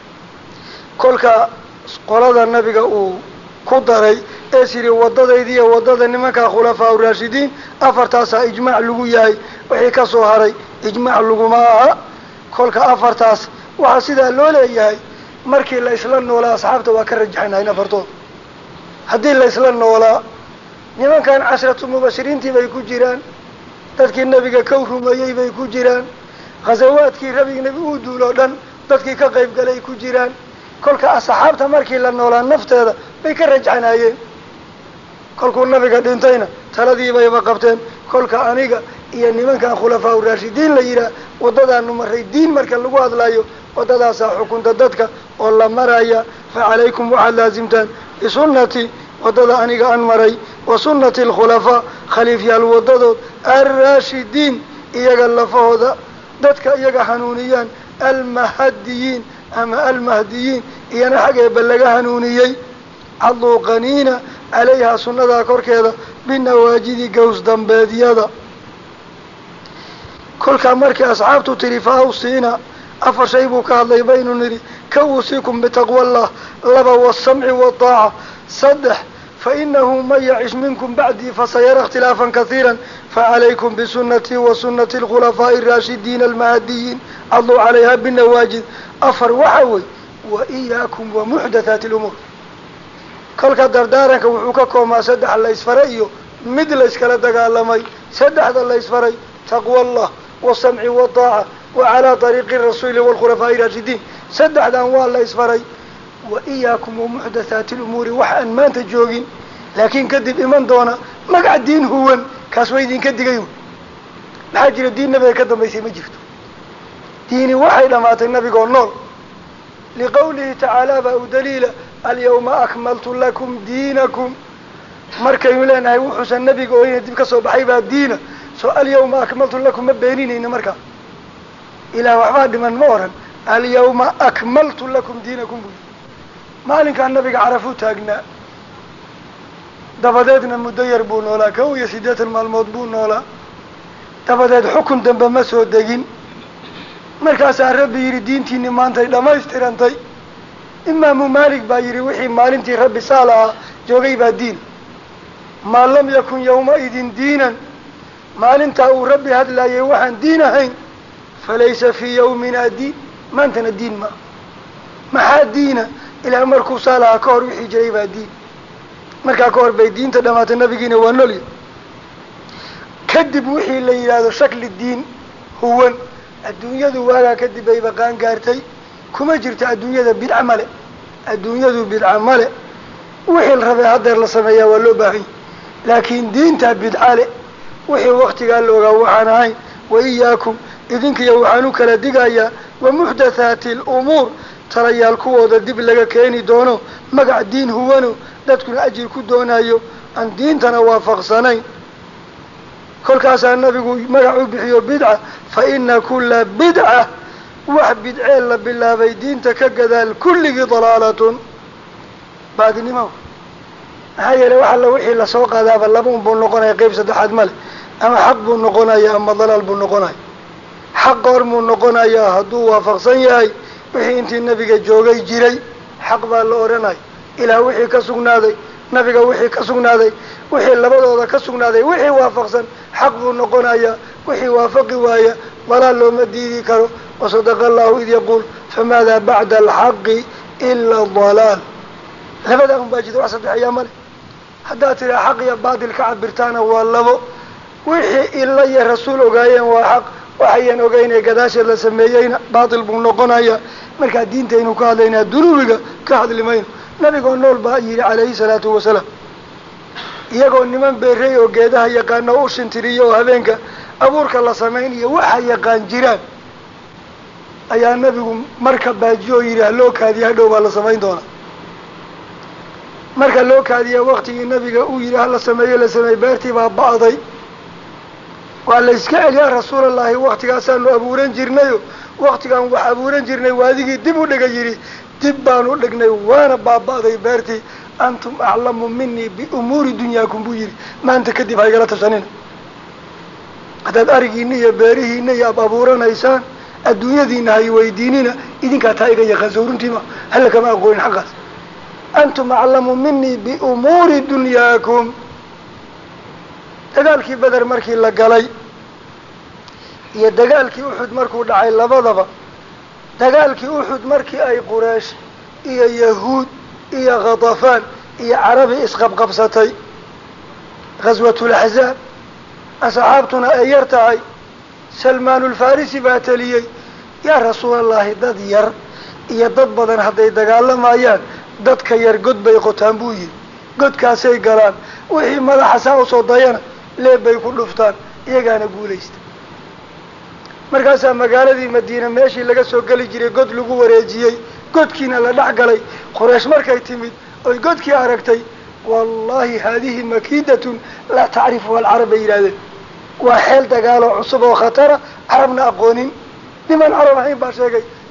kolka qolada nabiga uu ku daray ees yidhi waddadaydi iyo waddada nimankaa khulafaa raashidiin afartaasaa ijmaac lagu yahay wixii ka soo haray ijmaac laguma aha kolka afartaas waxaa sidaa loo leeyahay markii la isla noolaa asxaabta waa ka rajaxanahayn afartood haddii la isla noolaa nimankan 10 mubashiriintii bay ku jiraan dadkii nabiga ka rumeeyey bay ku jiraan ghazawaadkii rabig nabi uu duuloo dhan dadkii ka qayb galay ku jiraan kolka asxaabta markii la noolaa nafteeda bay ka rajaxanaayeen kolkuu nabiga dhintayna taladii bayba qabteen kolka aniga iyo nimankan khulafaa raashidiin la yidhaah waddadaanu maray diin marka lagu hadlayo waddadaasaa xukunta dadka oo la maraya facalaykum waxaad laasimtaan bisunnatii waddada aniga aan maray wa sunnati alkhulafaa khaliifyaal waddadood alraashidiin iyaga lafahooda dadka iyaga hanuuniyaan almahadiyiin أما المهديين إيانا حقا بلغا هنونيي عضوا قنينة عليها سنة كوركيدا بالنواجد قوس دنباديادا كل كامرك أصحابتو تريفاه الصينة أفر شيبك الله بين نري كوصيكم بتقوى الله لبا والسمع والطاعة صدح فإنه من يعش منكم بعدي فسيرى اختلافا كثيرا فعليكم بسنتي وسنة الخلفاء الراشدين المهديين عضوا عليها بالنواجذ أفر وحوي وإياكم ومحدثات الأمور كل كدردارك وحوككم ما سدح الله إسفرأيه مثل إسكالة دقالمي سدح الله إسفرأي تقوى الله والسمع والطاعة وعلى طريق الرسول والخلفاء الراشدين سدح دانوال الله إسفرأي وإياكم ومحدثات الأمور وحأن ما تجوغين لكن كذب إيمان دونا مقعد دين هو كاسويدين كدقيون الحاجر الدين نبي كذب بيسي مجفتو ديني وحي لما النبي قول نور لقوله تعالى بأو دليل اليوم أكملت لكم دينكم مركا يولان هاي وحسن النبي قول يدبك صباحي بها الدين اليوم أكملت لكم مبينين إن مركا إلى وحفاد من مورا اليوم أكملت لكم دينكم مالين كان النبي عرفوا تاقنا دبدادنا مدير بونولا كو يسيدات المالموت بونولا دبداد حكم دنبا مسود دقين مركز ربي يري دينتي نمانتي لما يستيرانتي إمام مالك بايري وحي مالنتي ربي سالها جوغي با دين ما لم يكن يومئذ دينا مالنتا او ربي هاد لا يوحن دينهين فليس في يومنا دين ما انتنا الدين ما دينا إلى مركو سالها كور وحي جري با دين مركا كور بي دين تدمات النبيين ونولي كدب وحي اللي هذا شكل الدين هو الدنيا ذو واقع كدب أي بقان قارتي كما جرت الدنيا ذو بالعمل الدنيا ذو بالعمل وحي الربي هدر لسمية ولو باهي لكن دين تبدعالي وحي وقت قال له وحناهين وإياكم إذنك يوحانوك لدقايا ومحدثات الأمور ترى يالكو ذا الدب لغا كيني دونو مقع دين هوانو لا تكون أجل كو دونايو أن دين تنوافق سنين كل كاسا النبي مقعوا بحيو بدعة فإن كل بدعة واحد بدعة إلا بالله بيدين تكقذا الكل ضلالة بعد نمو هاي لو حل وحي لسوق هذا فاللبون بنقونا يقيب سدحاد مالي أما حق بنقونا يا أما ضلال بنقونا حق ورمو نقونا يا هدو وافقصن ياي وحي انتي النبي جوغي جيري حق بالورناي إلى وحي كسقنادي نبي وحي كسقنادي وحي لبضوضا كسقنادي وحي وافقصن حق بنقونا يا وحي وافقي وايا ضلال لو مديدي كرو وصدق الله إذ يقول فماذا بعد الحق إلا الضلال لبدا باجد وحسد حيامل حتى ترى حق يا بعض الكعب برتانا والله وحي إلا يا رسول وقاين وحق وحيان وقاين قداش اللي سميينا باطل بنقنايا مركا دينتين كهدينا دروبك كهد لمين نبي قول نول بايري عليه الصلاة والسلام يقول نمان بيري وقيدها يقان نوشن تريو هبينك أبورك الله سمين وحي يقان جيران أيها النبي مركب باجيو يري هلوك هذه هدوب الله سمين دونا مركب لوك هذه وقتي النبي قول يري الله سمين بارتي بعضي وقال إسكال يا رسول الله وقت كان أبوران جرنيو وقت كان أبوران جرنيو وهذه دبوا لجيري دبانو لجني وانا بعضي بارتي أنتم أعلم مني بأمور دنياكم بويري ما أنت كدي في غلطة سنين هذا أرجيني يا باريه إني يا أبوران إنسان الدنيا دينها يويديننا إذن كتايجا يخزورون تيما هلا كما أقولين حقا أنتم أعلم مني بأمور دنياكم دقالكي بدر مركي لقالي يا دقالكي أحد مركو دعي لبضبا دقالكي أحد مركي أي قريش إيا يهود إيا غطفان إيا عربي إسقب قبصتي غزوة الأحزاب أصحابتنا أيرتعي سلمان الفارسي باتليي يا رسول الله داد ير إيا داد بدن حتى يدقال لما أيان داد كير قد بيقوتان بوي قد كاسي قران وحي ماذا حساو صديانا ليه بيكون لفتان إيقانا قوليست مركاسا مقالة مدينة ماشي لغا سوقالي جيري قد لغو وريجيي قد كينا لدعقالي قريش مركا يتمد أي قد كي عرقتي والله هذه مكيدة لا تعرفها العرب إيرادين وحيل دقالوا عصبة وخطرة عربنا أقونين لمن عرب حين باشاقي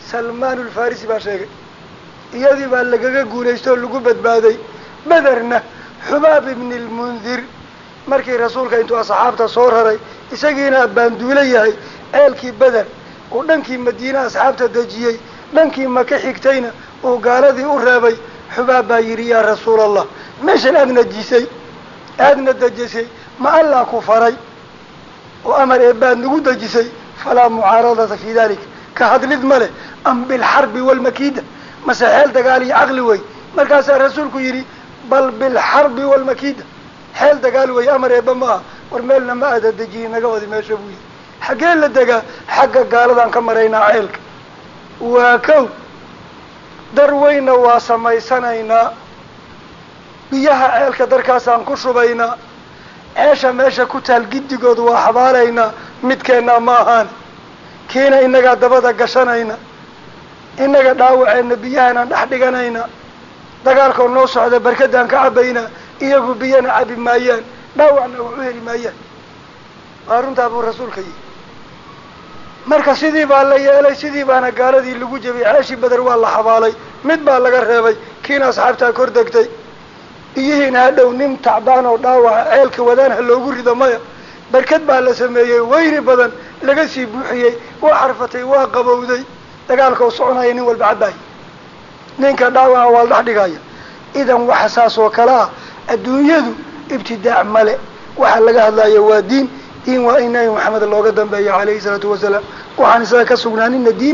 salmaan ulfarisi baa sheegay iyadii baa lagaga guulaystoo lagu badbaaday bederna xubaab ibni lmundir markii rasuulka intuu asxaabta soo raray isagiina abbaanduula yahay ceelkii beder uu dhankii madiine asxaabta dejiyey dhankii maka xigtayna uu gaaladii u reebay xubaab baa yidhi yaa rasuul allah meeshan aadna dejisay ma allah ku faray oo amar eebbaad nagu dejisay falaa mucaaradata fii dalik ka hadlid ma leh am bilxarbi walmakiida mase xeel dagaal iyo caqli wey markaasaa rasuulku yidhi bal bilxarbi walmakiida xeel dagaal wey amar eebba ma aha war meelna ma aada dejiye naga wadi meesha buu yidhi xaggee la degaa xagga gaaladan ka maraynaa ceelka waa kow dar weyna waa samaysanaynaa biyaha ceelka darkaasaan ku shubaynaa ceesha meesha ku taal giddigood waa xabaalaynaa midkeennaa ma ahaan kiina innagaa dabada gashanayna innaga dhaawaceenna biyahanaan dhex dhiganayna dagaalkoo noo socda barkadaan ka cabaynaa iyagu biyana cabi maayaan dhaawacna wax u heli maayaan waa runtaa buu rasuulka yihi marka sidii baa la yeelay sidii baana gaaladii lagu jebiyey ceeshii beder waa la xabaalay mid baa laga reebay kiina asxaabtaa kor degtay biyihiina hadhow nin tacbaan oo dhaawaca ceelka wadaan ha loogu rido maya barkad baa la sameeyey weyni badan laga sii buuxiyey waa xarfatay waa qabowday dagaalkao soconaya nin walba cabaaya ninka dhaawaca waa la dhex dhigaya idan waxa saas oo kale ah adduunyadu ibtidaac male waxaa laga hadlaya waa diin waa in nabi maxamed looga dambeeyo calayhi salaatu wasalaam waxaan isaga ka sugnaanina diin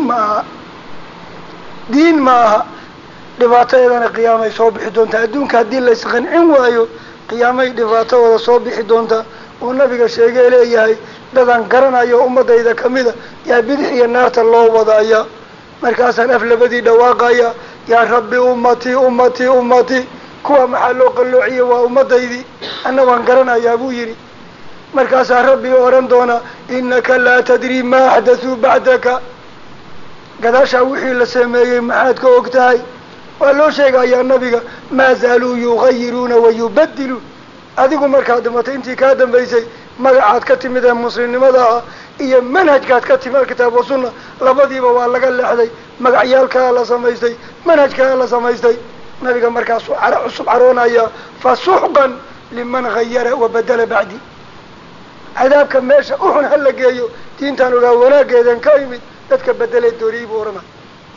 ma aha dhibaatadeedana qiyaamay soo bixi doontaa adduunka haddii la isqancin waayo qiyaamay dhibaatadooda soo bixi doontaa uu nabiga sheegay leeyahay dadaan garanayo ummadayda kamida yaa bidix iyo naarta loo wadaaya markaasaan af labadii dhawaaqaya yaa rabbi ummatii kuwa maxaa loo qalloociyey waa ummadaydii anna waan garanayaa buu yidhi markaasaa rabbi oran doona innaka laa tadri maa axdathuu bacdaka gadaashaa wixii la sameeyey maxaad ka og tahay waa loo sheegayaa nabiga maa zaaluu yugayiruuna wayubadiluun adigu markaad dhimatay intii kaa dambaysay magacaad ka timid ee muslimnimada ah iyo manhajkaad ka timid alkitaab wa sunna labadiiba waa laga leexday magacyaalkaa la samaystay manhajkaa la samaystay nabiga markaasuu caro cusub caroonaya fasuxqan liman gayara wabadala bacdi cadaabka meesha uxun ha la geeyo diintaan ogaa wanaaggeedan ka imid dadka bedelee dooriyey buu ohanaya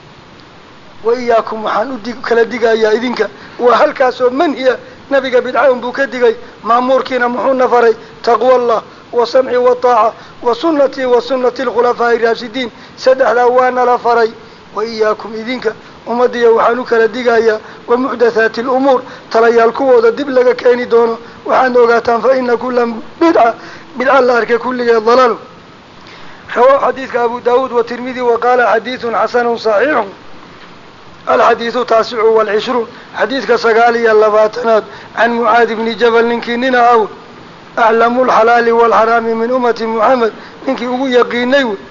waiyaakum waxaan kala digayaa idinka waa halkaasoo manhiya nabiga bidcaun buu ka digay maamuurkiina muxuuna faray taqwa allah wa samci wataaca wa sunnatii wa sunnati alkhulafaa'i raashidiin saddexdaa waana la faray waiyaakum idinka ummadiya waxaan u kala digayaa wa muxdathaati alumuur talayaal kuwooda dib laga keeni doono waxaad ogaataan fa ina kula bidca la arkay kulligeed dalaalo rawaahu xadiidka abu daawuud watirmidi wa qaala xadiidun xasanun saxiixun alxadiidu taasicu walcishruun xadiidka 29 can mucaad bni jabal ninkii nina aw aclamu lxalaali waalxaraami min ummati muxamed ninkii ugu yaqiinay wey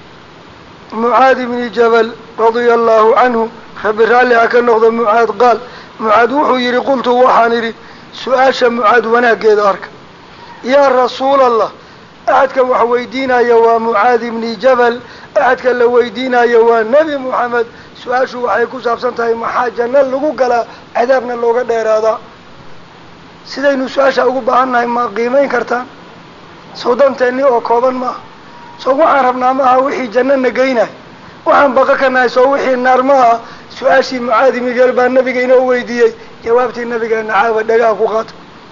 mucaad bni jabal radia allahu canhu rabbi raalli ha ka noqdo mucaad qaal mucaad wuxuu yidhi qultu waxaan idhi su-aasha mucaad wanaaggeeda arka yaa rasuul allah axadkan wax weydiinaya waa mucaad ibni jabal axadka la weydiinaya waa nebi moxamed su-aashu waxay ku saabsan tahay maxaa janno lagu galaa cadaabna looga dheeraadaa sidaynu su-aasha ugu baahannahay ma qiimayn kartaan sawdanteenni oo kooban maaha soo waxaan rabnaa maaha wixii jannana geynahay waxaan baqa ka nahay soo wixii naar maaha su-aashii mucaad ibni jabal baa nabiga inoo weydiiyey jawaabtii nabigeena caawa dhagaha ku qaato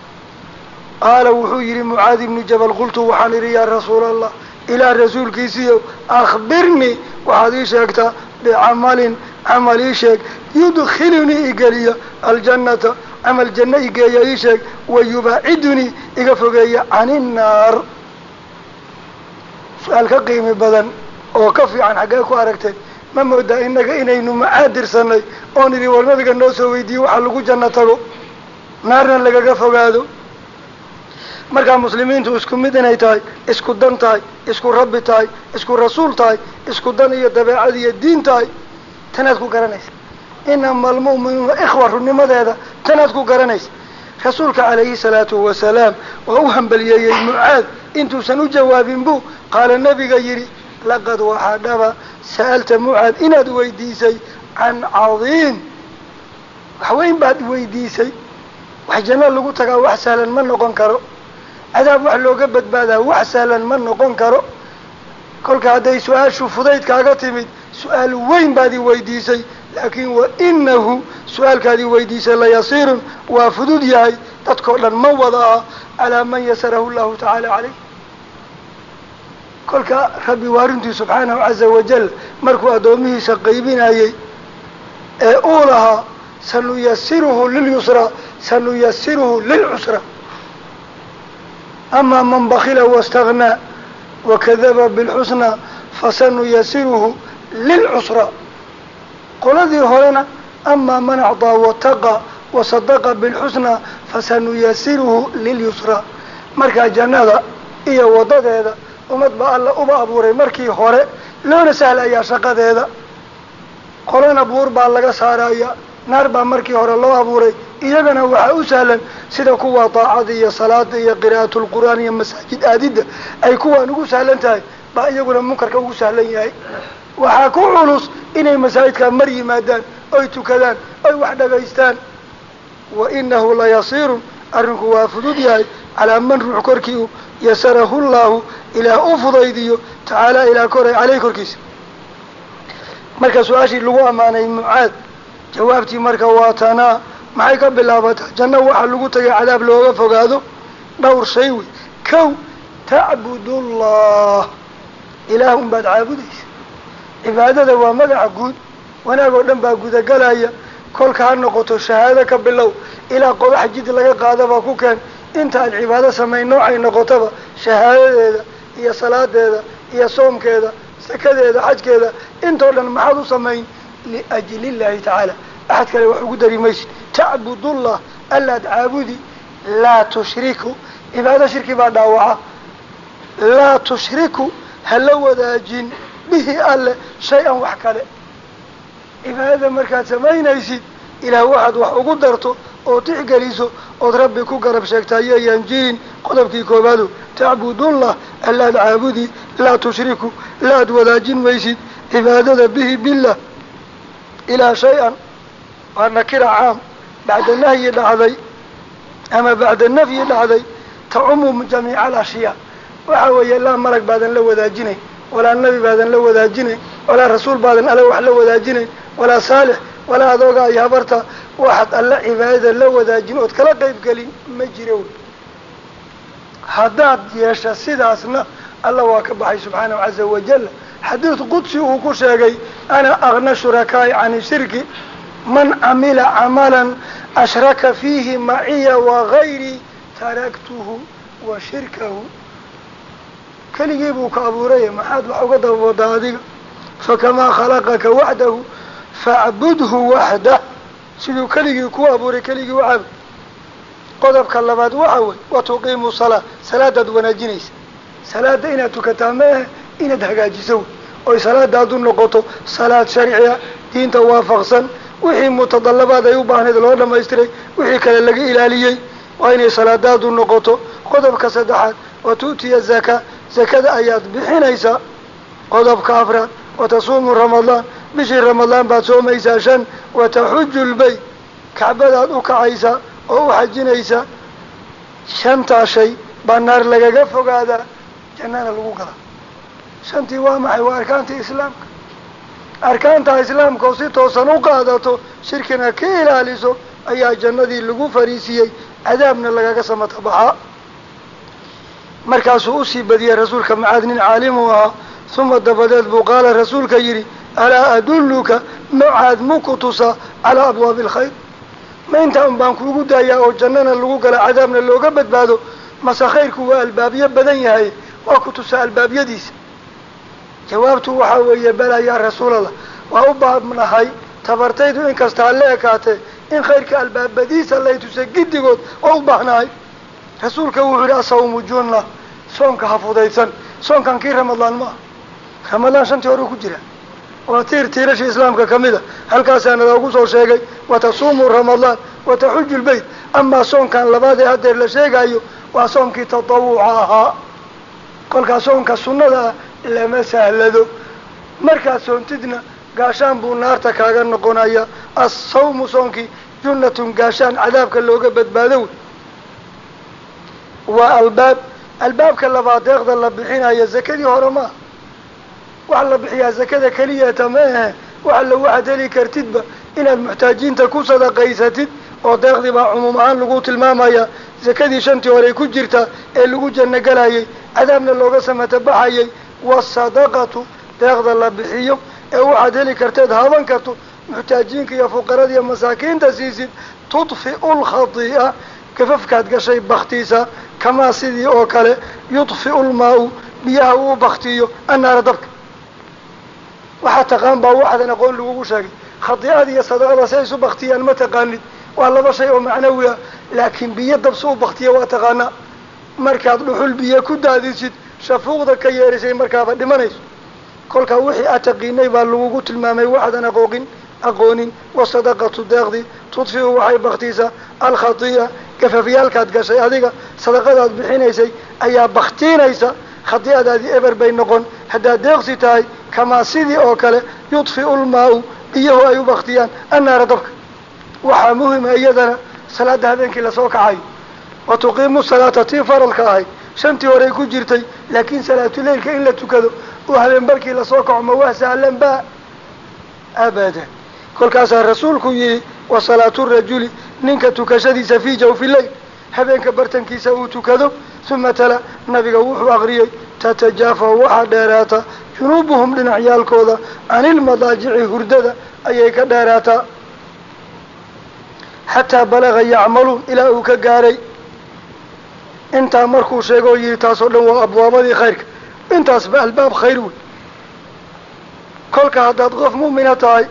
qaala wuxuu yidhi mucaad ibnu jabal qultu waxaan idhi yaa rasuula allah ilaah rasuulkiisiiyow akhbirnii waxaad ii sheegtaa bicamalin camal ii sheeg yudkhilunii igeliya aljannata camal janno igeeya ii sheeg wayubaacidunii iga fogeeya cani innaar su-aal ka qiimi badan oo ka fiican xaggee ku aragteen ma moodaa innaga inaynu macaadirsanay oon idhi war nabiga noo soo weydiiyey waxa lagu janno tago naarna lagaga fogaado markaa muslimiintu isku mid inay tahay isku dan tahay isku rabbi tahay isku rasuul tahay isku dan iyo dabeecad iyo diin tahay tanaad ku garanaysa inama almu'minuuna ikhwa runnimadeeda tanaad ku garanaysa rasuulka calayhi salaatu wasalaam waa u hambaliyeeyey mucaad intuusan u jawaabin buu qaala nabiga yidhi laqad waxaa dhaba sa'alta mucaad inaad weydiisay can cadiim wax weyn baad weydiisay wax janno lagu tagaa wax sahlan ma noqon karo cadaab wax looga badbaadaa wax sahlan ma noqon karo kolka hadday su-aashu fudaydkaaga timid su-aal weyn baad i weydiisay laakiin wa inahu su-aalkaadii weydiisay layasiirun waa fudud yahay dadkao dhan ma wada ah calaa man yasarahu llahu tacaala caleyh kolka rabbi waa runtii subxaanahu caza wajal markuu addoomihiisa qaybinayey ee uu lahaa sanuyasiruhu lilyusra sanuyasiruhu lilcusra amaa man bakila waاstagnaa wakadaba bilxusnaa fasanuyasiruhu lilcusra qoladii horena amaa man acdaa wataqa wasadaqa bilxusnaa fasanuyasiruhu lilyusra markaa jannada iyo wadadeeda ummad baa alla uba abuuray markii hore loona sahlayaa shaqadeeda qolana buur baa laga saaraya naar baa markii hore loo abuuray iyagana waxaa u sahlan sida kuwa daacada iyo salaada iyo qiraa'atu lqur'aan iyo masaajid aadidda ay kuwaan ugu sahlan tahay baa iyaguna munkarka ugu sahlan yahay waxaa ku culus inay masaajidkaa mar yimaadaan oy tukadaan oy wax dhagaystaan wa inahu layasiirun arrinku waa fudud yahay calaa man ruux korkii yasarahu llahu ilaah u fudaydiyo tacaala ilaah koray caleyh korkiisa marka su-aashii lagu ammaanay mucaad jawaabtii marka waa tanaa maxay ka bilaabataa janno waxaa lagu tagay cadaab looga fogaado dhowr shay wey kow tacbudullah ilaah un baad caabudaysa cibaadada waa magaca guud wanaag oo dhan baa gudagalaya kolka ha noqoto shahaado ka bilow ilaa qodax jid laga qaadaba ku keen inta aad cibaado samayn noocay noqotaba shahaadadeeda iyo salaadeeda iyo soomkeeda sakadeeda xajkeeda intoo dhan maxaad u samayn liajli llahi tacaala axad kale wax ugu dari maysid tacbudullah allaad caabudi laa tushriku cibaado shirki baa dhaawaca laa tushriku hala wadaajin bihi alle shay-an wax kale cibaadada markaad samaynaysid ilaah waxaad wax ugu darto oo tixgeliso ood rabbi ku garab sheegta ayayaan jirin qodobkii koobaado tacbudullah allaad caabudi laa tushriku laad wadaajin maysid cibaadada bihi billah ilaa shay-an waa nakira caam bacda nahyi dhacday ama bacda nafyi dhacday tacumu jamiica alashyaa waxa weeye laa malag baadan la wadaajinayn walaa nebi baadan la wadaajinayn walaa rasuul baadan alle wax la wadaajinayn walaa saalix walaa adooga iyo habarta waxaad alla cibaadada la wadaajin ood kala qayb gelin ma jiro wey haddaad yeesha sidaasna alla waa ka baxay subxaanahu caza wajal xadiid qudsi uu ku sheegay ana agna shurakaa'i can shirki man camila camalan ashraka fiihi maciya wagayrii taraktuhu wa shirkahu keligii buu ka abuuraya maxaad wax uga dabawadaa adiga fakamaa khalaqaka waxdahu facbudhu waxdah siduu keligii ku abuuray keligii u caabud qodobka labaad waxa wey watuqiimu salaa salaadaad wanaajinaysa salaada inaad tukataa maahe inaad hagaajiso wey oy salaadaadu noqoto salaad sharciya diinta waafaqsan wixii mutadallabaad ay u baahnayd loo dhamaystiray wixii kale laga ilaaliyey waa inay salaadaadu noqoto qodobka saddexaad watu'tiya zakaa zakada ayaad bixinaysaa qodobka afraad watasuumu ramadaan bishii ramadaan baad soomaysaa 5 wataxuju lbayt kacbadaad u kacaysaa oo u xajinaysaa 5taa shay baa naar lagaga fogaadaa jannana lagu galaa 5tii waa maxay waa arkaantii islaamka arkaantaa islaamka oo si toosan u qaadato shirkina ka ilaaliso ayaa jannadii lagu fariisiyey cadaabna lagaga samatabaxaa markaasuu usii badiyey rasuulka macaad nin caalimu ahaa uma dabadeed buu qaala rasuulka yidhi alaa adulluka macaad muku tusa calaa abwaabi alkhayr ma intaa un baan kuugu daayaa oo jannana lagu gala cadaabna looga badbaado mase khayrku waa albaabyo badan yahay waa ku tusaa albaabyadiisa jawaabtu waxaa weeye bala yaa rasuulallah waa u baabnahay tabartaydu inkasta hala ekaatee in khayrka albaabadiisa lay tusa giddigood waa u baahnahay rasuulka wuxuu yidhi asawmu junna soonka ha fudaysan soonkan kii ramadaan ma ah ramadaan 5tii hore ku jira waa tiirashii islaamka kamida halkaasaana loogu soo sheegay watasuumu ramadaan wataxuju lbayt amaa soonkan labaad ee hadeer la sheegayo waa soonkii tatawuca ahaa kolkaa soonka sunnada ah lama sahlado markaad soontidna gaashaan buu naarta kaaga noqonaya. assawmu soonkii junnatun gaashaan cadaabka looga badbaado wey. waa albaabka labaad deeqda la bixinaya zakadii hore maaha. waxa la bixiyaa zakada keliyata ma ahe waxaad heli kartidba inaad muxtaajiinta ku sadaqaysatid oo deeqdii baa cumuum ahaan lagu tilmaamaya. zakadii shantii horey ku jirta ee lagu janno galayay cadaabna looga samata baxayay. wasadaqatu deeqda la bixiyo ee waxaad heli karteed haban karto muxtaajiinka iyo fuqarada iyo masaakiinta siisid tudfi'u lkhati'a gafafkaad gashay baktiisa kamaa sidii oo kale yudfi'u lmaa-u biyaha uu baktiyo annaara dabka. waxaa taqaan baa waxdan aqoon lagugu sheegay. khati'ada iyo sadaqada si ay isu baktiyaan ma taqaanid. waa laba shay oo macnawi ah laakiin biyo dabsi u baktiya waa taqaanaa. markaad dhuxul biyo ku daadisid shafuuqda ka yeerisay markaaba dhimanayso. kolkaa wixii aad taqiinay baa lagugu tilmaamay waxdan aqoonin. wasadaqatu deeqdi tudfi'u waxay baktiisaa alkhati'a gafafyaalkaad gashay adiga sadaqadaad bixinaysay ayaa baktiinaysa. khati'adaadii eber bay noqon haddaad deeqsi tahay kamaa sidii oo kale yudfi'u lmaa-u biyahu ay u baktiyaan annaara dabka. waxaa muhima iyadana salaada habeenkii lasoo kacayo wa tuqiimu salaata tii faralka ahayd shantii horey ku jirtay laakiin salaatuleylka in la tukado oo habeen barkii lasoo kaco ma waa sahlan ba abadan. kolkaasaa rasuulku yihi wa salaatu rajuli ninka tukashadiisa fii jawfi leyl habeenka bartankiisa uu tukado. uma tala nabiga wuxuu aqriyey tatajaafa waxaa dheeraata junuubuhum dhinacyaalkooda can ilmadaajici hurdada ayay ka dheeraataa xataa balaga yacmaluun ilaa uu ka gaaray. intaa markuu sheego oo yihi taasoo dhan waa abwaabadii khayrka. intaasba albaab khayr wey. kolka haddaad qof mu'mina tahay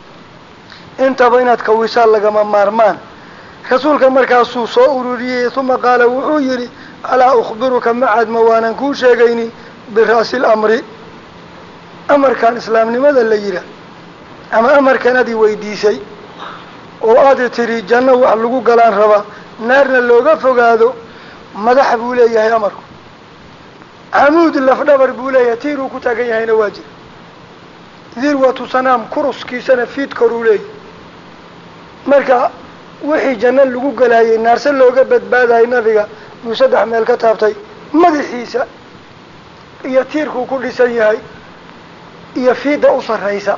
intaba inaad kawisaan lagama maarmaan. rasuulka markaasuu soo ururiyey uma qaala wuxuu yihi alaa ukhbiruka macaad ma waanan kuu sheegaynin bira'si lamri amarkan islaamnimada la yihaa ama amarkan adi weydiisay oo aad tiri janno wax lagu galaan rabaa naarna looga fogaado madaxa buu leeyahay amarku. camuud lafdhabar buu leeyahay tiiruu ku taagan yahayna waa jira. dirwatu sanaam kuruskiisana fiid koruu leeyahay. marka wixii janno lagu galaayay naarse looga badbaadayay nabiga yuu 3 meel ka taabtay. madaxiisa iyo tiirkuu ku dhisan yahay iyo fiida u sarraysa.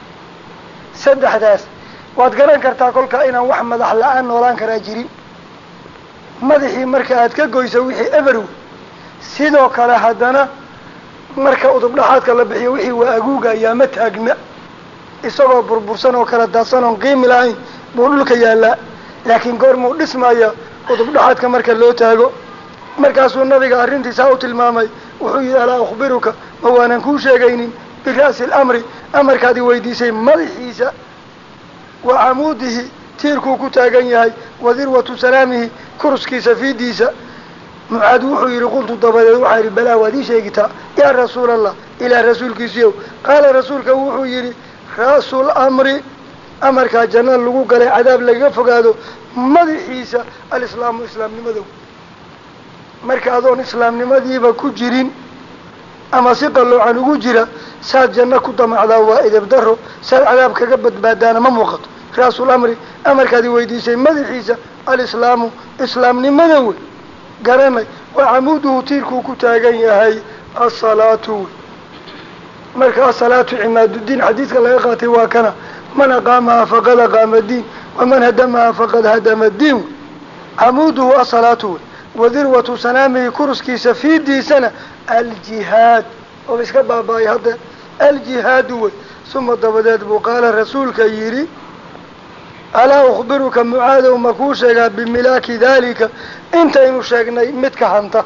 3daas waad garan kartaa kolka inaan wax madax la-aan noolaan karaa jirin. madaxii marka aad ka goyso wixii eberow sidoo kale haddana marka udub dhaxaadka la bixiyo wixii waa aguuga ayaa ma taagna isagoo burbursan oo kala daadsan oon qiimi lahayn buu dhulka yaallaa. laakiin goormuu dhismaya udub dhaxaadka marka loo taago. markaasuu nabiga arrintiisaa u tilmaamay wuxuu yihi alaa ukhbiruka ma waanan kuu sheegaynin bira'si lamri amarkaadi weydiisay madaxiisa wa camuudihi tiirkuu ku taagan yahay wa dirwatu salaamihi kuruskiisa fiidiisa. mucaad wuxuu yihi qultu dabadeed waxaa yihi balaa waad ii sheegitaa yaa rasuul allah ilaah rasuulkiisiyow. qaala rasuulka wuxuu yihi ra'su lamri amarkaa janna lagu galay cadaab lagaga fogaado madaxiisa alislaamu islaamnimadow. marka adoon islaamnimadiiba ku jirin ama si qalloocan ugu jira saad janno ku damacdaa waa edeb daro. saad cadaab kaga badbaadaana ma muuqato. ra'sul amri amarkaadi weydiisay madaxiisa alislaamu islaamnimada wey garanay. wa camuuduhu tiirkuu ku taagan yahay asalaatu wey. marka asalaatu cimaadudiin xadiidka laga qaatay waa kana man aqaamaha faqad aqaama diin waman hadamaha faqad hadama diin. camuuduhu asalaatu wey wadirwatu sanaamihi kuruskiisa fiidiisana aljihaad oo iska baaba-ay hadda aljihaadu wey. uma dabadeed buu qaala rasuulka yidhi alaa ukhbiruka mucaadow ma kuu sheegaa bimilaaki daalika intaynu sheegnay midka hanta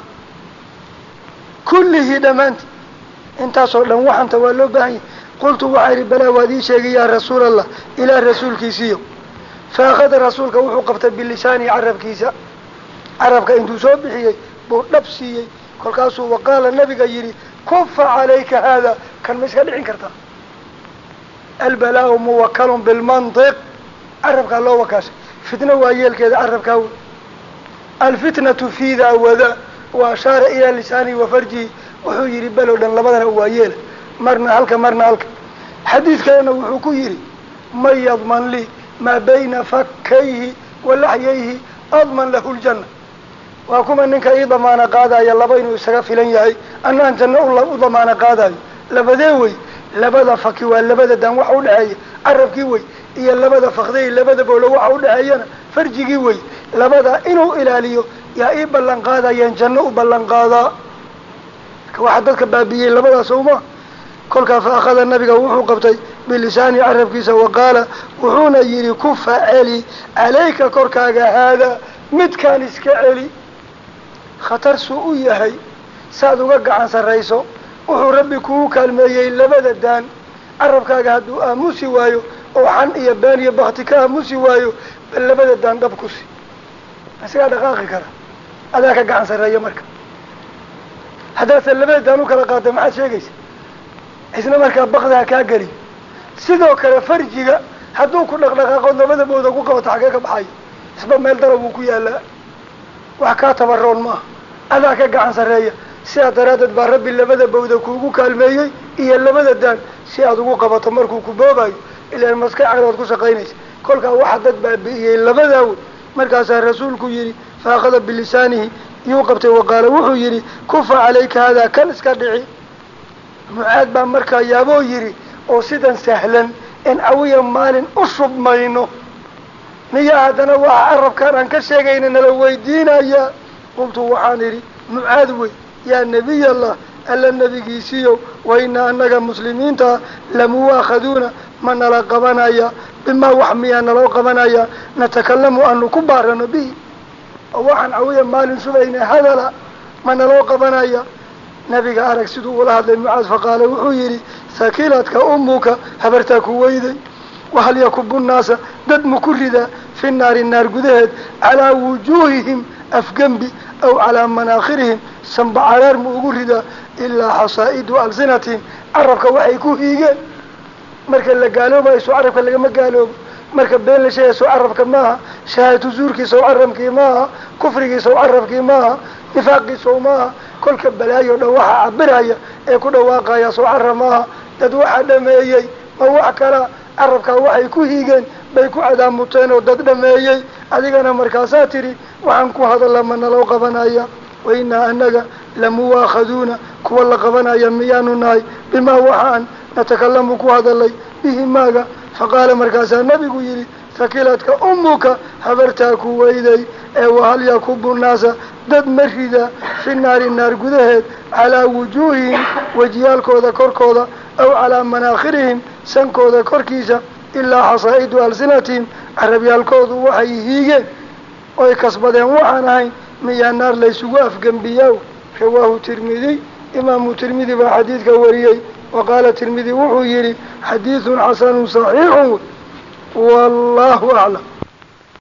kullihii dhammaanti intaasoo dhan waxanta waa loo baahan yahay. qultu waxaa idhi balaa waad ii sheegay yaa rasuul allah ilaah rasuulkiisiiyo. faakada rasuulka wuxuu qabtay bilisaanihi carabkiisa. carabka intuu soo bixiyey buu dhab siiyey. kolkaasuu waqaala nabiga yidhi kufa calayka haada kan ma iska dhicin kartaa. albalaau muwakalun bilmantiq carabkaa loo wakaashay. fitno waa yeelkeeda carabkaa wey. alfitnatu fiida wada wa ashaara ilaa lisaanihi wa farjihi wuxuu yidhi balow dhan labadana waa yeela مرنا هلك مرنا هلك حديث كان وحكو يري من يضمن لي ما بين فكيه ولحييه أضمن له الجنة وكما أنك أي ضمان قادا يلا بينه يسرف لنياي أن أنت الله ضمان قادا لبدوي لبدا فكي ولبدا دم وحول هاي عرب كيوي إيا لبدا فخذي لبدا بولو وحول هاينا فرجي كيوي لبدا إنه إلاليو يا إيه بلن قادا ينجنة بلن قادا كواحدتك بابيين لبدا سوما كل فأخذ النبي وحو قبتي بلسان عرب كيسا وقال وحونا يري كف علي عليك كركاك هذا متكان اسكعلي خطر سوء هاي سادو قاق عن سريسو وحو ربي كوك الميي لبدا دان عرب كاك هدو آموسي وايو وحن إيبان يبغتك آموسي وايو بل لبدا دان دبكوسي أسيقا دقاقي كرا هذاك عن سرية مركب هذا اللبدا دانو كلا قادم معاد شيقيس isna markaa baqdaa kaa geli sidoo kale farjiga hadduu ku dhaqdhaqaaqo labada booda ku qabato xagee ka baxayo isba meel darab uu ku yaalaa wax kaa tabaroon maaha adaa ka gacan sarreeya sidaa daraaddeed baa rabbi labada bowda kuugu kaalmeeyey iyo labada daan si aad ugu qabato markuu ku boobayo ilaan maskaxaada aad ku shaqaynaysa kolkaa waxa dad baabi'iyey labadaa wey markaasaa rasuulku yidhi faaqada bilisaanihi yuu qabtay waqaala wuxuu yidhi kufa calayka hadaa kan iska dhici معاد بان مركا يابو يري او سيدان سهلا ان اويا مالين اشرب ماينو نيا هدنا وعرب كان ان كشيغين ان لو ويدينا يا قلت وحانيري معاد وي يا نبي الله الا النبي كيسيو وإنا انك مسلمين تا لمواخذون من لا قبنايا بما وحميا لو قبنايا نتكلم ان كبارنا به وحن اويا مالين سبينا هذا لا من لو قبنايا نبي أرك سدوا ولا هذا المعاذ فقال وحيري ثقيلتك أمك هبرتك ويدي وهل يكب الناس دد مكردا في النار قدهد على وجوههم أفجنبي أو على مناخرهم سنبع على مكردا إلا حصائد ألسنتهم عرفك وحيكو هيجا مركب اللي قالوا ما يسوع عرفك اللي ما قالوا مركب بين الشيء يسوع عرفك معها شهادة زورك يسوع عرفك معها كفرك يسوع عرفك معها نفاق يسوع معها كل كبلايو دوحة عبرها يكون واقع يسوع عرمها تدوحة دميي موح كلا عرفك وحي كوهيجن بيكو عدام متين ودد دميي أديقنا مركاساتري وعنكو هذا لما نلو قبنايا وإنا أنك لمواخذون كو الله قبنايا ميانو ناي بما وحان نتكلم كو هذا اللي به ماغا فقال مركاسا النبي يري ثقيلتك أمك هبرتك ويدي وهل يكب الناس دد مريدا في النار قدهد على وجوههم وجيال كودا كوركودا أو على مناخرهم سن كودا كوركيسا إلا حصائد ألسنتهم عربي الكود وحيهيجن ويكسبدين وحانهين ميا النار ليسوا أفقن بياو رواه ترمذي إمام ترمذي بحديث كوريي وقال ترمذي وحيري حديث حسن صحيح والله أعلم.